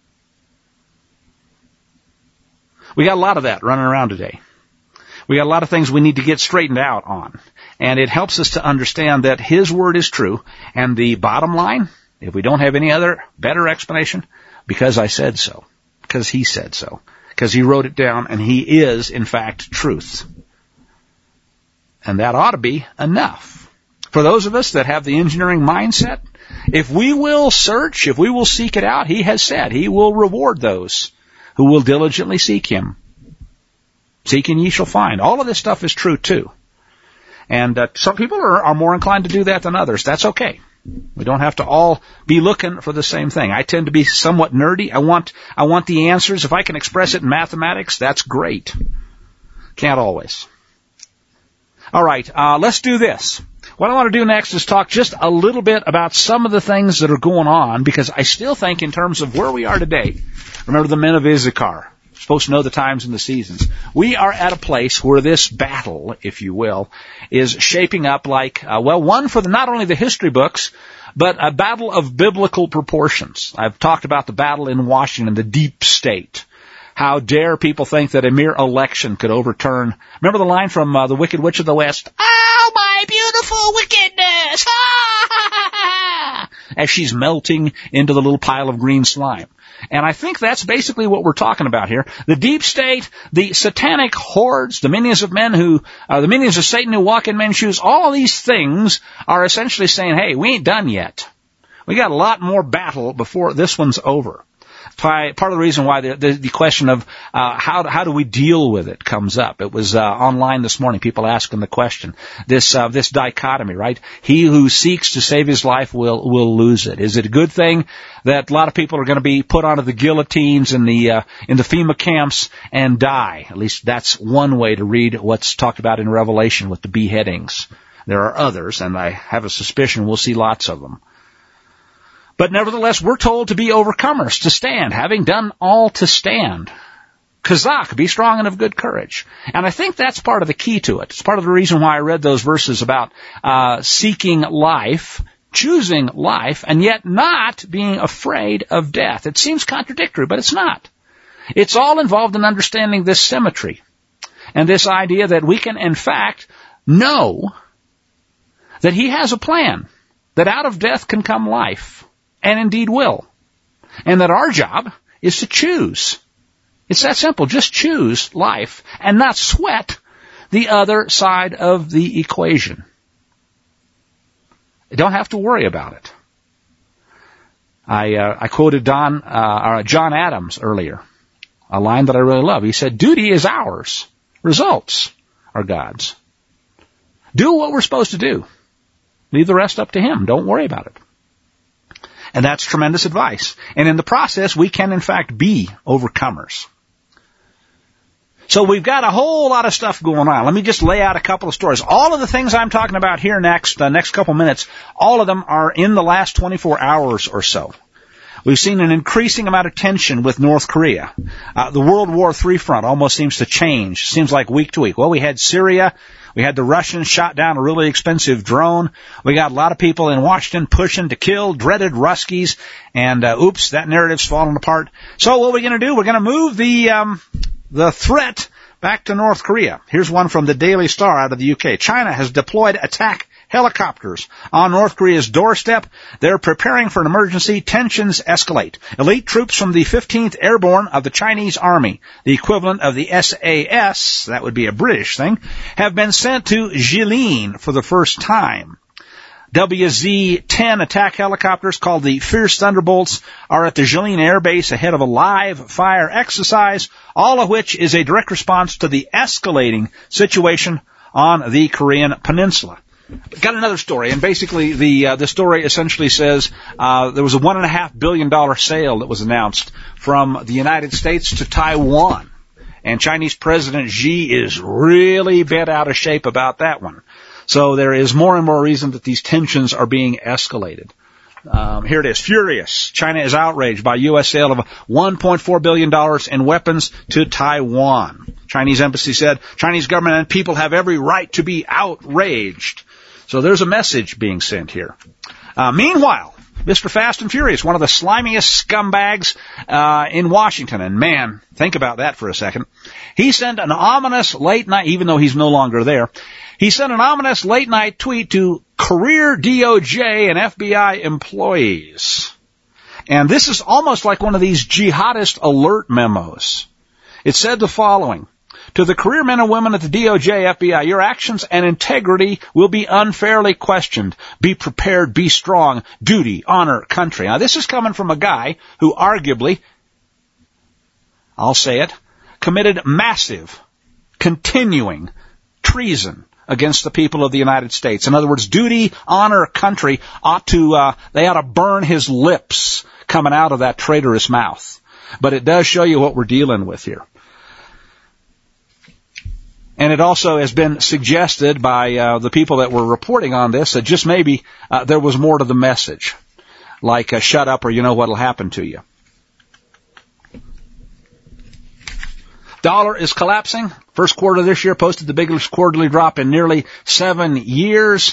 We got a lot of that running around today. We got a lot of things we need to get straightened out on. And it helps us to understand that his word is true. And the bottom line, if we don't have any other better explanation, because I said so. Because he said so. Because he wrote it down, and he is, in fact, truth. And that ought to be enough. For those of us that have the engineering mindset, if we will search, if we will seek it out, he has said he will reward those who will diligently seek him. Seek and ye shall find. All of this stuff is true too. And uh, some people are, are more inclined to do that than others. That's okay. We don't have to all be looking for the same thing. I tend to be somewhat nerdy. I want I want the answers. If I can express it in mathematics, that's great. Can't always. All right, uh, let's do this. What I want to do next is talk just a little bit about some of the things that are going on, because I still think in terms of where we are today. Remember the men of Issachar. Supposed to know the times and the seasons. We are at a place where this battle, if you will, is shaping up like, uh, well, one for the, not only the history books, but a battle of biblical proportions. I've talked about the battle in Washington, the deep state. How dare people think that a mere election could overturn. Remember the line from uh, The Wicked Witch of the West? Oh, my beautiful wickedness! As she's melting into the little pile of green slime. And I think that's basically what we're talking about here. The deep state, the satanic hordes, the minions of men who, uh, the minions of Satan who walk in men's shoes, all of these things are essentially saying, hey, we ain't done yet. We got a lot more battle before this one's over. part of the reason why the, the, the question of uh, how how do we deal with it comes up. It was uh, online this morning, people asking the question. This uh, this dichotomy, right? He who seeks to save his life will will lose it. Is it a good thing that a lot of people are going to be put onto the guillotines in the uh, in the FEMA camps and die? At least that's one way to read what's talked about in Revelation with the beheadings. There are others, and I have a suspicion we'll see lots of them. But nevertheless, we're told to be overcomers, to stand, having done all to stand. Kazak, be strong and of good courage. And I think that's part of the key to it. It's part of the reason why I read those verses about uh seeking life, choosing life, and yet not being afraid of death. It seems contradictory, but it's not. It's all involved in understanding this symmetry and this idea that we can, in fact, know that He has a plan, that out of death can come life. And indeed will. And that our job is to choose. It's that simple. Just choose life and not sweat the other side of the equation. You don't have to worry about it. I uh, I quoted Don uh, or John Adams earlier, a line that I really love. He said, "Duty is ours. Results are God's. Do what we're supposed to do. Leave the rest up to Him. Don't worry about it." And that's tremendous advice. And in the process, we can, in fact, be overcomers. So we've got a whole lot of stuff going on. Let me just lay out a couple of stories. All of the things I'm talking about here next, uh, next couple minutes, all of them are in the last twenty-four hours or so. We've seen an increasing amount of tension with North Korea. Uh, the World War Three front almost seems to change. Seems like week to week. Well, we had Syria. We had the Russians shot down a really expensive drone. We got a lot of people in Washington pushing to kill dreaded Ruskies. And, uh, oops, that narrative's falling apart. So what are we going to do? We're going to move the, um, the threat back to North Korea. Here's one from the Daily Star out of the U K. China has deployed attack helicopters on North Korea's doorstep. They're preparing for an emergency. Tensions escalate. Elite troops from the fifteenth Airborne of the Chinese Army, the equivalent of the S A S, that would be a British thing, have been sent to Jilin for the first time. W Z ten attack helicopters called the Fierce Thunderbolts are at the Jilin Air Base ahead of a live fire exercise, all of which is a direct response to the escalating situation on the Korean Peninsula. Got another story, and basically the uh, the story essentially says uh, there was a one and a half billion dollar sale that was announced from the United States to Taiwan, and Chinese President Xi is really bent out of shape about that one. So there is more and more reason that these tensions are being escalated. Um, here it is. Furious. China is outraged by U S sale of one point four billion dollars in weapons to Taiwan. Chinese embassy said Chinese government and people have every right to be outraged. So there's a message being sent here. Uh, meanwhile, Mister Fast and Furious, one of the slimiest scumbags uh, in Washington, and man, think about that for a second. He sent an ominous late night, even though he's no longer there, he sent an ominous late night tweet to career D O J and F B I employees. And this is almost like one of these jihadist alert memos. It said the following: to the career men and women at the D O J, F B I, your actions and integrity will be unfairly questioned. Be prepared, be strong, duty, honor, country. Now, this is coming from a guy who arguably, I'll say it, committed massive, continuing treason against the people of the United States. In other words, duty, honor, country ought to, uh, they ought to burn his lips coming out of that traitorous mouth. But it does show you what we're dealing with here. And it also has been suggested by uh, the people that were reporting on this that just maybe uh, there was more to the message, like uh, shut up or you know what'll happen to you. Dollar is collapsing. First quarter of this year posted the biggest quarterly drop in nearly seven years.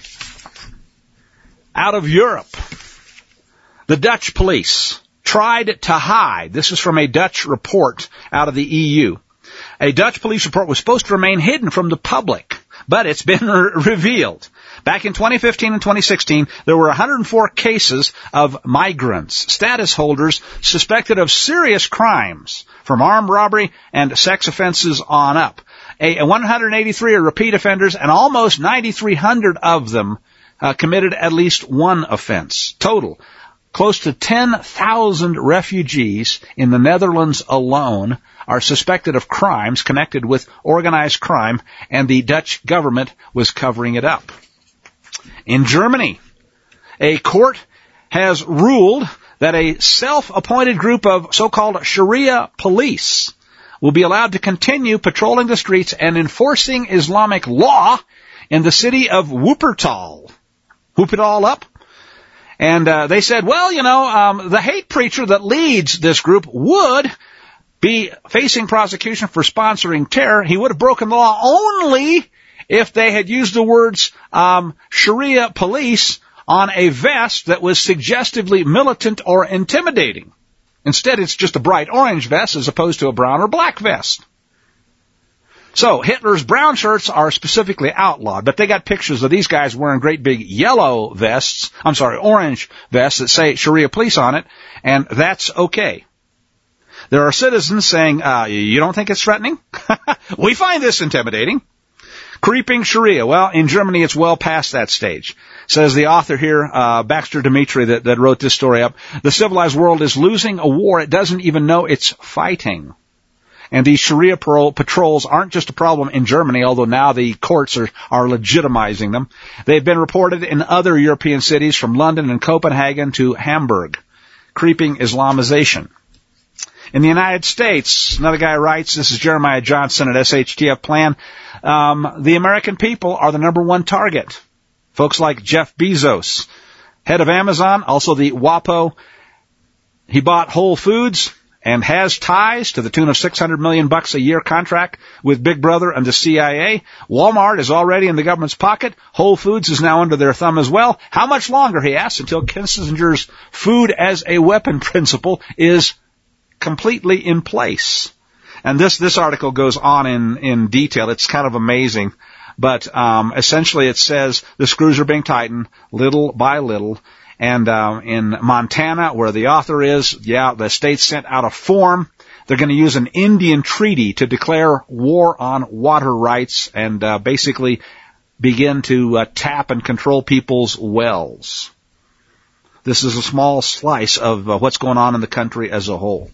Out of Europe, the Dutch police tried to hide. This is from a Dutch report out of the E U. A Dutch police report was supposed to remain hidden from the public, but it's been re- revealed. Back in twenty fifteen and twenty sixteen, there were one hundred four cases of migrants, status holders, suspected of serious crimes, from armed robbery and sex offenses on up. A, one hundred eighty-three are repeat offenders, and almost nine thousand three hundred of them uh, committed at least one offense. Total, Close to ten thousand refugees in the Netherlands alone are suspected of crimes connected with organized crime, and the Dutch government was covering it up. In Germany, a court has ruled that a self-appointed group of so-called Sharia police will be allowed to continue patrolling the streets and enforcing Islamic law in the city of Wuppertal. Whoop it all up. And uh, they said, well, you know, um, the hate preacher that leads this group would be facing prosecution for sponsoring terror. He would have broken the law only if they had used the words um, Sharia police on a vest that was suggestively militant or intimidating. Instead, it's just a bright orange vest as opposed to a brown or black vest. So Hitler's brown shirts are specifically outlawed, but they got pictures of these guys wearing great big yellow vests, I'm sorry, orange vests that say Sharia police on it, and that's okay. There are citizens saying, uh, you don't think it's threatening? We find this intimidating. Creeping Sharia. Well, in Germany, it's well past that stage. Says the author here, uh, Baxter Dimitri, that, that wrote this story up. The civilized world is losing a war it doesn't even know it's fighting. And these Sharia patrols aren't just a problem in Germany, although now the courts are, are legitimizing them. They've been reported in other European cities from London and Copenhagen to Hamburg. Creeping Islamization. In the United States, another guy writes, this is Jeremiah Johnson at S H T F Plan, um, the American people are the number one target. Folks like Jeff Bezos, head of Amazon, also the WAPO. He bought Whole Foods and has ties to the tune of six hundred million bucks a year contract with Big Brother and the C I A. Walmart is already in the government's pocket. Whole Foods is now under their thumb as well. How much longer, he asks, until Kissinger's food as a weapon principle is completely in place? And this, this article goes on in, in detail. It's kind of amazing. But, um, essentially it says the screws are being tightened little by little. And, um, in Montana, where the author is, yeah, the state sent out a form. They're going to use an Indian treaty to declare war on water rights and, uh, basically begin to, uh, tap and control people's wells. This is a small slice of uh, what's going on in the country as a whole.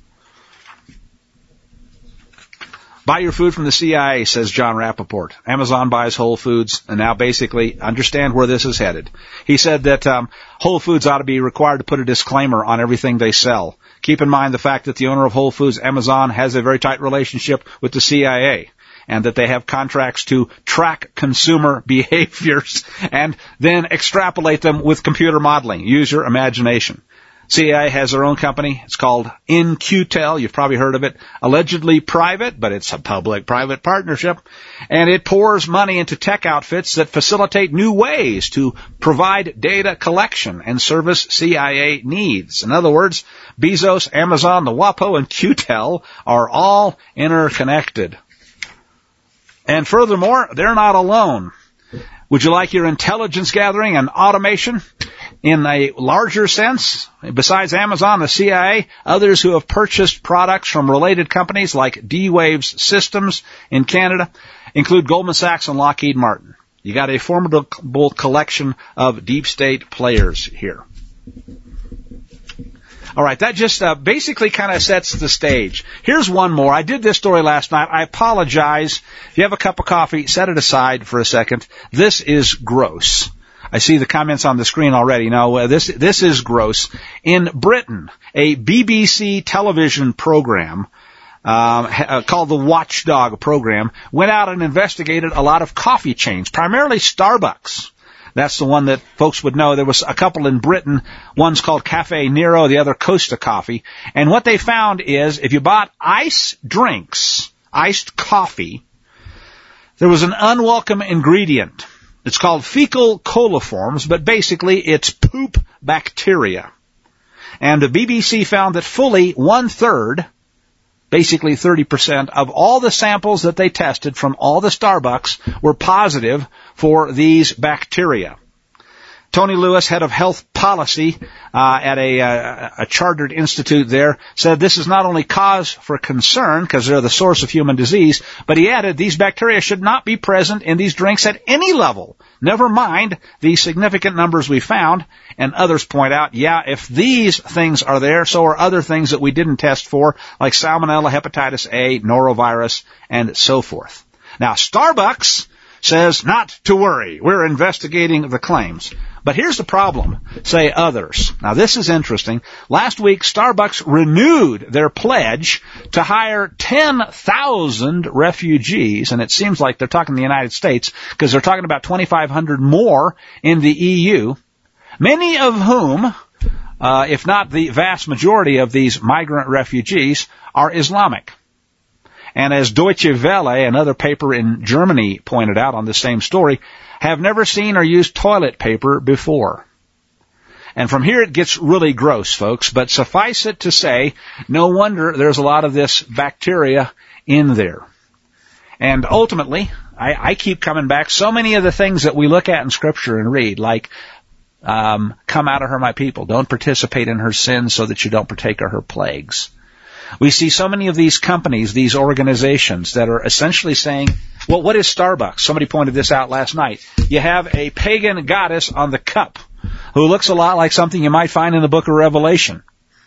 Buy your food from the C I A, says John Rappaport. Amazon buys Whole Foods, and now basically understand where this is headed. He said that um, Whole Foods ought to be required to put a disclaimer on everything they sell. Keep in mind the fact that the owner of Whole Foods, Amazon, has a very tight relationship with the C I A, and that they have contracts to track consumer behaviors and then extrapolate them with computer modeling. Use your imagination. C I A has their own company. It's called In Q Tel. You've probably heard of it. Allegedly private, but it's a public-private partnership. And it pours money into tech outfits that facilitate new ways to provide data collection and service C I A needs. In other words, Bezos, Amazon, the WAPO, and Q Tel are all interconnected. And furthermore, they're not alone. Would you like your intelligence gathering and automation in a larger sense? Besides Amazon, the C I A, others who have purchased products from related companies like D-Waves Systems in Canada include Goldman Sachs and Lockheed Martin. You got a formidable collection of deep state players here. All right, that just uh, basically kind of sets the stage. Here's one more. I did this story last night. I apologize. If you have a cup of coffee, set it aside for a second. This is gross. I see the comments on the screen already. No, uh, this this is gross. In Britain, a B B C television program um, ha- called the Watchdog program went out and investigated a lot of coffee chains, primarily Starbucks. That's the one that folks would know. There was a couple in Britain. One's called Cafe Nero, the other Costa Coffee. And what they found is if you bought ice drinks, iced coffee, there was an unwelcome ingredient. It's called fecal coliforms, but basically it's poop bacteria. And the B B C found that fully one-third, basically thirty percent, of all the samples that they tested from all the Starbucks were positive for these bacteria. Tony Lewis, head of health policy uh, at a, uh, a chartered institute there, said this is not only cause for concern because they're the source of human disease, but he added these bacteria should not be present in these drinks at any level. Never mind the significant numbers we found. And others point out, yeah, if these things are there, so are other things that we didn't test for, like salmonella, hepatitis A, norovirus, and so forth. Now, Starbucks says not to worry. We're investigating the claims. But here's the problem, say others. Now, this is interesting. Last week, Starbucks renewed their pledge to hire ten thousand refugees, and it seems like they're talking the United States, because they're talking about twenty-five hundred more in the E U, many of whom, uh, if not the vast majority of these migrant refugees, are Islamic. And as Deutsche Welle, another paper in Germany, pointed out on the same story, have never seen or used toilet paper before. And from here it gets really gross, folks, but suffice it to say, no wonder there's a lot of this bacteria in there. And ultimately, I, I keep coming back, so many of the things that we look at in Scripture and read, like, um, come out of her, my people, don't participate in her sins so that you don't partake of her plagues. We see so many of these companies, these organizations that are essentially saying, well, what is Starbucks? Somebody pointed this out last night. You have a pagan goddess on the cup who looks a lot like something you might find in the book of Revelation.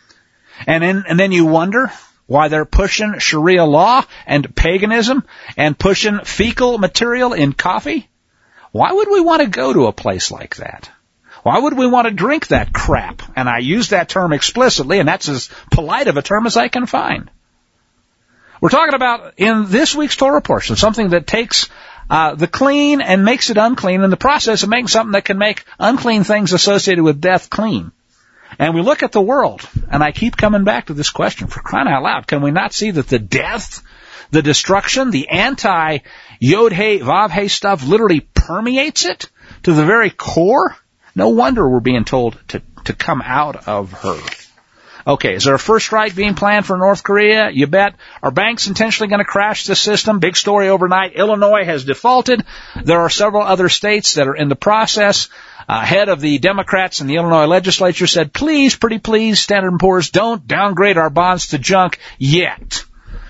And then, and then you wonder why they're pushing Sharia law and paganism and pushing fecal material in coffee. Why would we want to go to a place like that? Why would we want to drink that crap? And I use that term explicitly, and that's as polite of a term as I can find. We're talking about, in this week's Torah portion, something that takes uh, the clean and makes it unclean in the process of making something that can make unclean things associated with death clean. And we look at the world, and I keep coming back to this question, for crying out loud, can we not see that the death, the destruction, the anti-Yod-Hey, Vav-Hey stuff literally permeates it to the very core? No wonder we're being told to, to come out of her. Okay, is there a first strike being planned for North Korea? You bet. Are banks intentionally going to crash the system? Big story overnight. Illinois has defaulted. There are several other states that are in the process. Uh, head of the Democrats in the Illinois legislature said, please, pretty please, Standard and Poor's, don't downgrade our bonds to junk yet.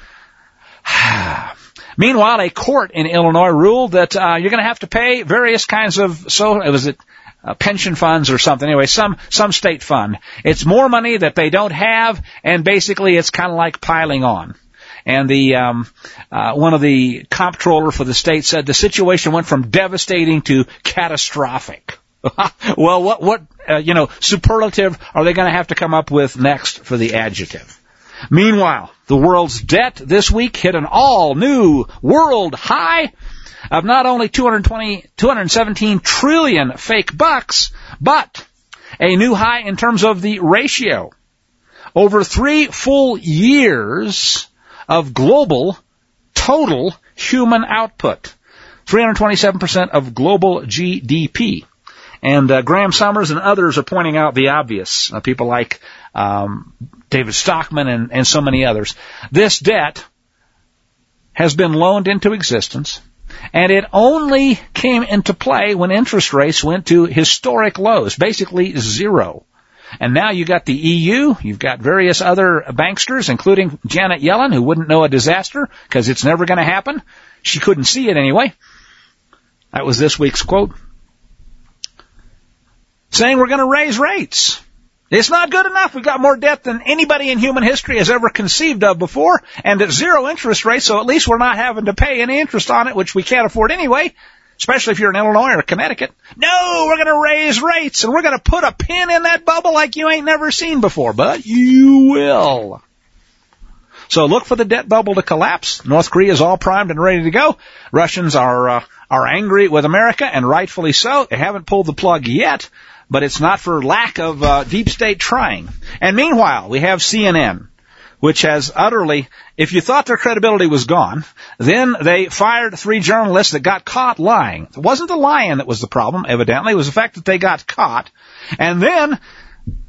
Meanwhile, a court in Illinois ruled that uh, you're going to have to pay various kinds of, so it was it, Uh, pension funds or something. Anyway, some, some state fund. It's more money that they don't have, and basically it's kind of like piling on. And the, um, uh, one of the comptroller for the state said the situation went from devastating to catastrophic. Well, what, what, uh, you know, superlative are they going to have to come up with next for the adjective? Meanwhile, the world's debt this week hit an all-new world high of not only two hundred twenty, two hundred seventeen trillion fake bucks, but a new high in terms of the ratio. Over three full years of global total human output. three hundred twenty-seven percent of global G D P. And uh, Graham Summers and others are pointing out the obvious. Uh, people like um, David Stockman and, and so many others. This debt has been loaned into existence, and it only came into play when interest rates went to historic lows, basically zero. And now you got the E U, you've got various other banksters, including Janet Yellen, who wouldn't know a disaster because it's never going to happen. She couldn't see it anyway. That was this week's quote. Saying we're going to raise rates. It's not good enough. We've got more debt than anybody in human history has ever conceived of before, and at zero interest rates, so at least we're not having to pay any interest on it, which we can't afford anyway, especially if you're in Illinois or Connecticut. No, we're going to raise rates, and we're going to put a pin in that bubble like you ain't never seen before, but you will. So look for the debt bubble to collapse. North Korea is all primed and ready to go. Russians are uh, are angry with America, and rightfully so. They haven't pulled the plug yet, but it's not for lack of uh, deep state trying. And meanwhile, we have C N N, which has utterly, if you thought their credibility was gone, then they fired three journalists that got caught lying. It wasn't the lying that was the problem, evidently. It was the fact that they got caught. And then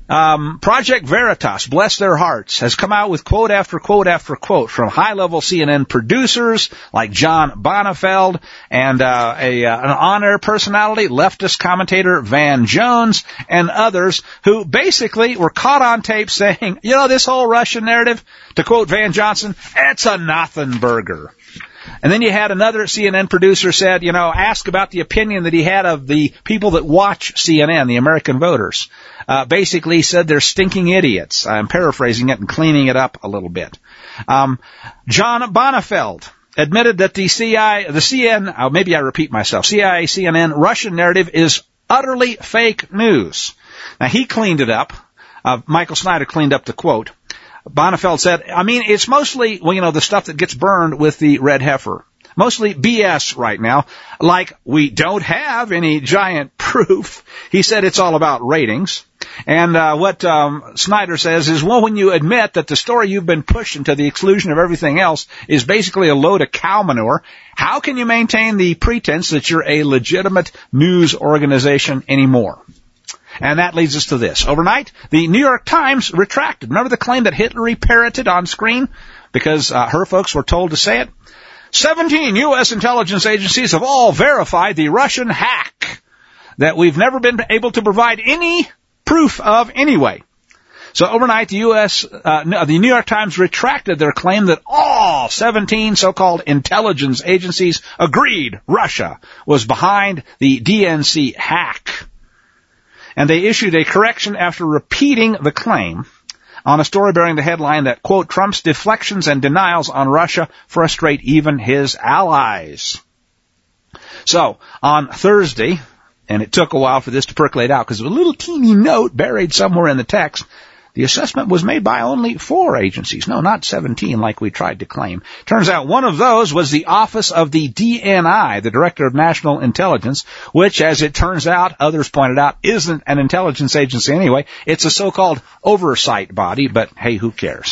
Um, Project Veritas, bless their hearts, has come out with quote after quote after quote from high-level C N N producers like John Bonifeld and uh, a, uh, an on-air personality, leftist commentator Van Jones, and others who basically were caught on tape saying, you know, this whole Russian narrative, to quote Van Johnson, it's a nothing burger. And then you had another C N N producer said, you know, ask about the opinion that he had of the people that watch C N N, the American voters. Uh, basically said they're stinking idiots. I'm paraphrasing it and cleaning it up a little bit. Um, John Bonifeld admitted that the C I A, the C N N, oh, maybe I repeat myself, C I A C N N Russian narrative is utterly fake news. Now, he cleaned it up. Uh, Michael Snyder cleaned up the quote. Bonifeld said, I mean, it's mostly, well, you know, the stuff that gets burned with the red heifer. Mostly B S right now. Like, we don't have any giant proof. He said it's all about ratings. And uh, what um, Snyder says is, well, when you admit that the story you've been pushing to the exclusion of everything else is basically a load of cow manure, how can you maintain the pretense that you're a legitimate news organization anymore? And that leads us to this. Overnight, the New York Times retracted. Remember the claim that Hitler parroted on screen because uh, her folks were told to say it? Seventeen U S intelligence agencies have all verified the Russian hack that we've never been able to provide any proof of anyway. So overnight, the U S, uh, the New York Times retracted their claim that all seventeen so-called intelligence agencies agreed Russia was behind the D N C hack. And they issued a correction after repeating the claim on a story bearing the headline that, quote, Trump's deflections and denials on Russia frustrate even his allies. So, on Thursday, and it took a while for this to percolate out because there was a little teeny note buried somewhere in the text, the assessment was made by only four agencies. No, not seventeen like we tried to claim. Turns out one of those was the Office of the D N I, the Director of National Intelligence, which, as it turns out, others pointed out, isn't an intelligence agency anyway. It's a so-called oversight body, but hey, who cares?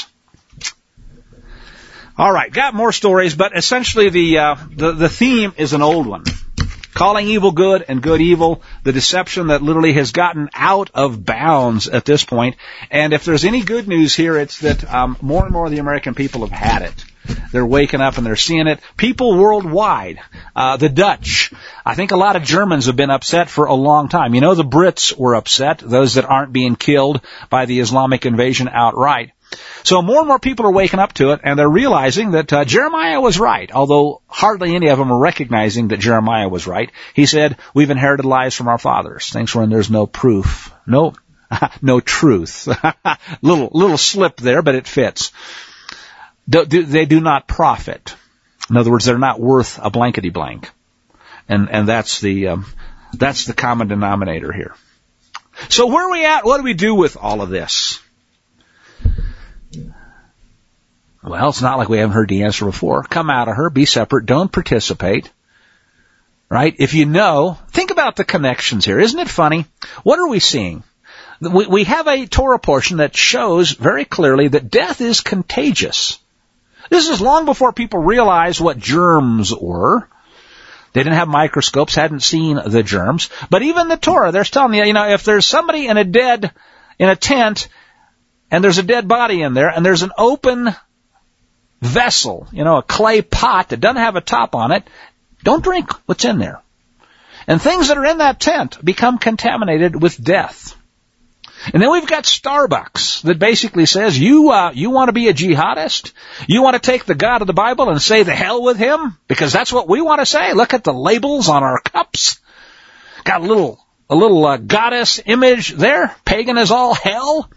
All right, got more stories, but essentially the uh, the, the theme is an old one. Calling evil good and good evil, the deception that literally has gotten out of bounds at this point. And if there's any good news here, it's that um, more and more of the American people have had it. They're waking up and they're seeing it. People worldwide, uh, the Dutch. I think a lot of Germans have been upset for a long time. You know, the Brits were upset, those that aren't being killed by the Islamic invasion outright. So more and more people are waking up to it, and they're realizing that uh, Jeremiah was right, although hardly any of them are recognizing that Jeremiah was right. He said, we've inherited lies from our fathers, things wherein there's no proof, no no truth. little little slip there, but it fits. Do, do, they do not profit. In other words, they're not worth a blankety blank. And and that's the um, that's the common denominator here. So where are we at? What do we do with all of this? Well, it's not like we haven't heard the answer before. Come out of her, be separate, don't participate. Right? If you know, think about the connections here. Isn't it funny? What are we seeing? We, we have a Torah portion that shows very clearly that death is contagious. This is long before people realized what germs were. They didn't have microscopes, hadn't seen the germs. But even the Torah, they're telling you, you know, if there's somebody in a dead, in a tent, and there's a dead body in there, and there's an open vessel, you know, a clay pot that doesn't have a top on it, don't drink what's in there. And things that are in that tent become contaminated with death. And then we've got Starbucks that basically says, you uh, you want to be a jihadist? You want to take the God of the Bible and say the hell with him? Because that's what we want to say. Look at the labels on our cups. Got a little, a little uh, goddess image there. Pagan as all hell.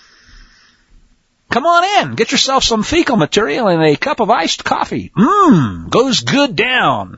Come on in. Get yourself some fecal material and a cup of iced coffee. Mmm, goes good down.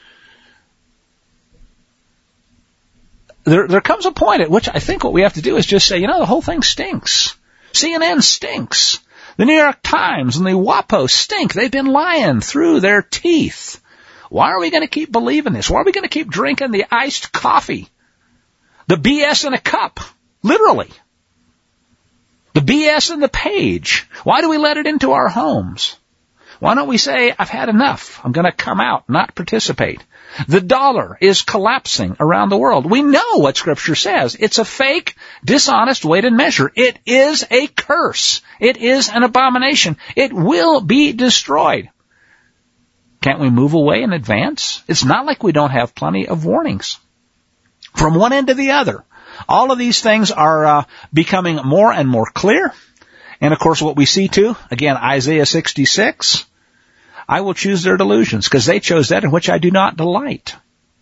There, there comes a point at which I think what we have to do is just say, you know, the whole thing stinks. C N N stinks. The New York Times and the WAPO stink. They've been lying through their teeth. Why are we going to keep believing this? Why are we going to keep drinking the iced coffee? The B S in a cup. Literally. The B S in the page. Why do we let it into our homes? Why don't we say, I've had enough. I'm going to come out, not participate. The dollar is collapsing around the world. We know what Scripture says. It's a fake, dishonest weighted measure. It is a curse. It is an abomination. It will be destroyed. Can't we move away in advance? It's not like we don't have plenty of warnings. From one end to the other, all of these things are uh, becoming more and more clear. And, of course, what we see, too, again, Isaiah sixty-six, I will choose their delusions, because they chose that in which I do not delight.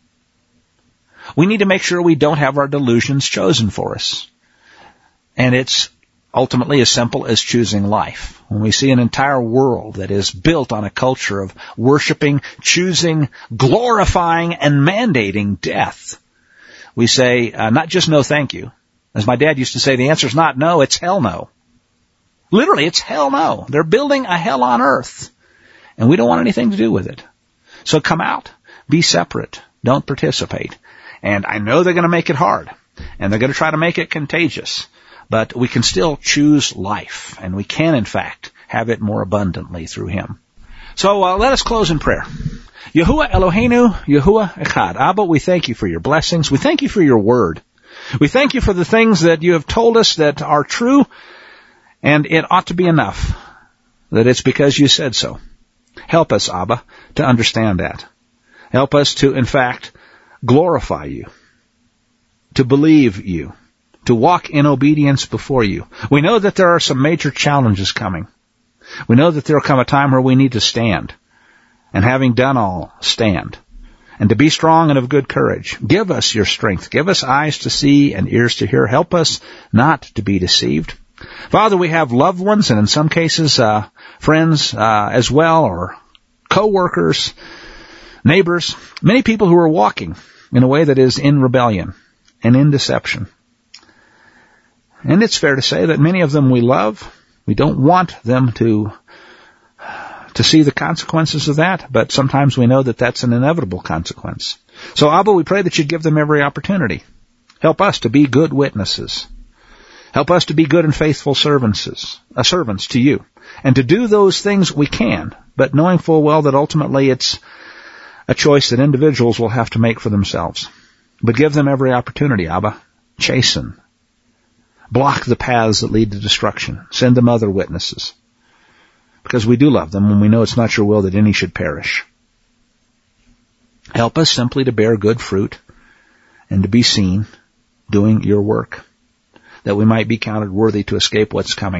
We need to make sure we don't have our delusions chosen for us. And it's ultimately as simple as choosing life. When we see an entire world that is built on a culture of worshiping, choosing, glorifying, and mandating death, we say, uh, not just no thank you. As my dad used to say, the answer is not no, it's hell no. Literally, it's hell no. They're building a hell on earth, and we don't want anything to do with it. So come out, be separate, don't participate. And I know they're going to make it hard, and they're going to try to make it contagious, but we can still choose life, and we can, in fact, have it more abundantly through Him. So uh, let us close in prayer. Yahuwah Eloheinu, Yahuwah Echad. Abba, we thank you for your blessings. We thank you for your word. We thank you for the things that you have told us that are true, and it ought to be enough that it's because you said so. Help us, Abba, to understand that. Help us to, in fact, glorify you, to believe you, to walk in obedience before you. We know that there are some major challenges coming. We know that there will come a time where we need to stand, and having done all, stand, and to be strong and of good courage. Give us your strength. Give us eyes to see and ears to hear. Help us not to be deceived. Father, we have loved ones, and in some cases, uh, friends uh, as well, or co-workers, neighbors, many people who are walking in a way that is in rebellion and in deception. And it's fair to say that many of them we love. We don't want them to to see the consequences of that, but sometimes we know that that's an inevitable consequence. So, Abba, we pray that you give them every opportunity. Help us to be good witnesses. Help us to be good and faithful servants, uh, servants to you, and to do those things we can, but knowing full well that ultimately it's a choice that individuals will have to make for themselves. But give them every opportunity, Abba. Chasten. Block the paths that lead to destruction. Send them other witnesses. Because we do love them, and we know it's not your will that any should perish. Help us simply to bear good fruit and to be seen doing your work, that we might be counted worthy to escape what's coming.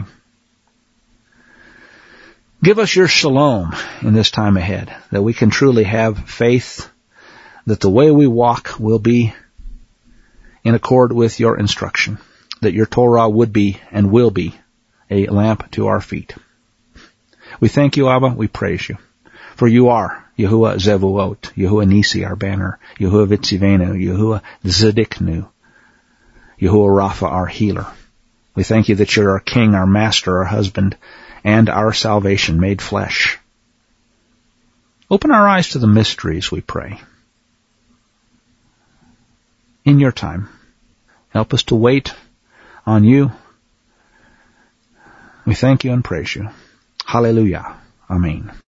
Give us your shalom in this time ahead, that we can truly have faith that the way we walk will be in accord with your instruction, that your Torah would be and will be a lamp to our feet. We thank you, Abba. We praise you. For you are Yahuwah Zevuot, Yahuwah Nisi, our banner, Yahuwah Vitzivenu, Yahuwah Zedeknu, Yahuwah Rapha, our healer. We thank you that you're our King, our Master, our husband, and our salvation made flesh. Open our eyes to the mysteries, we pray. In your time, help us to wait on you. We thank you and praise you. Hallelujah. Amen.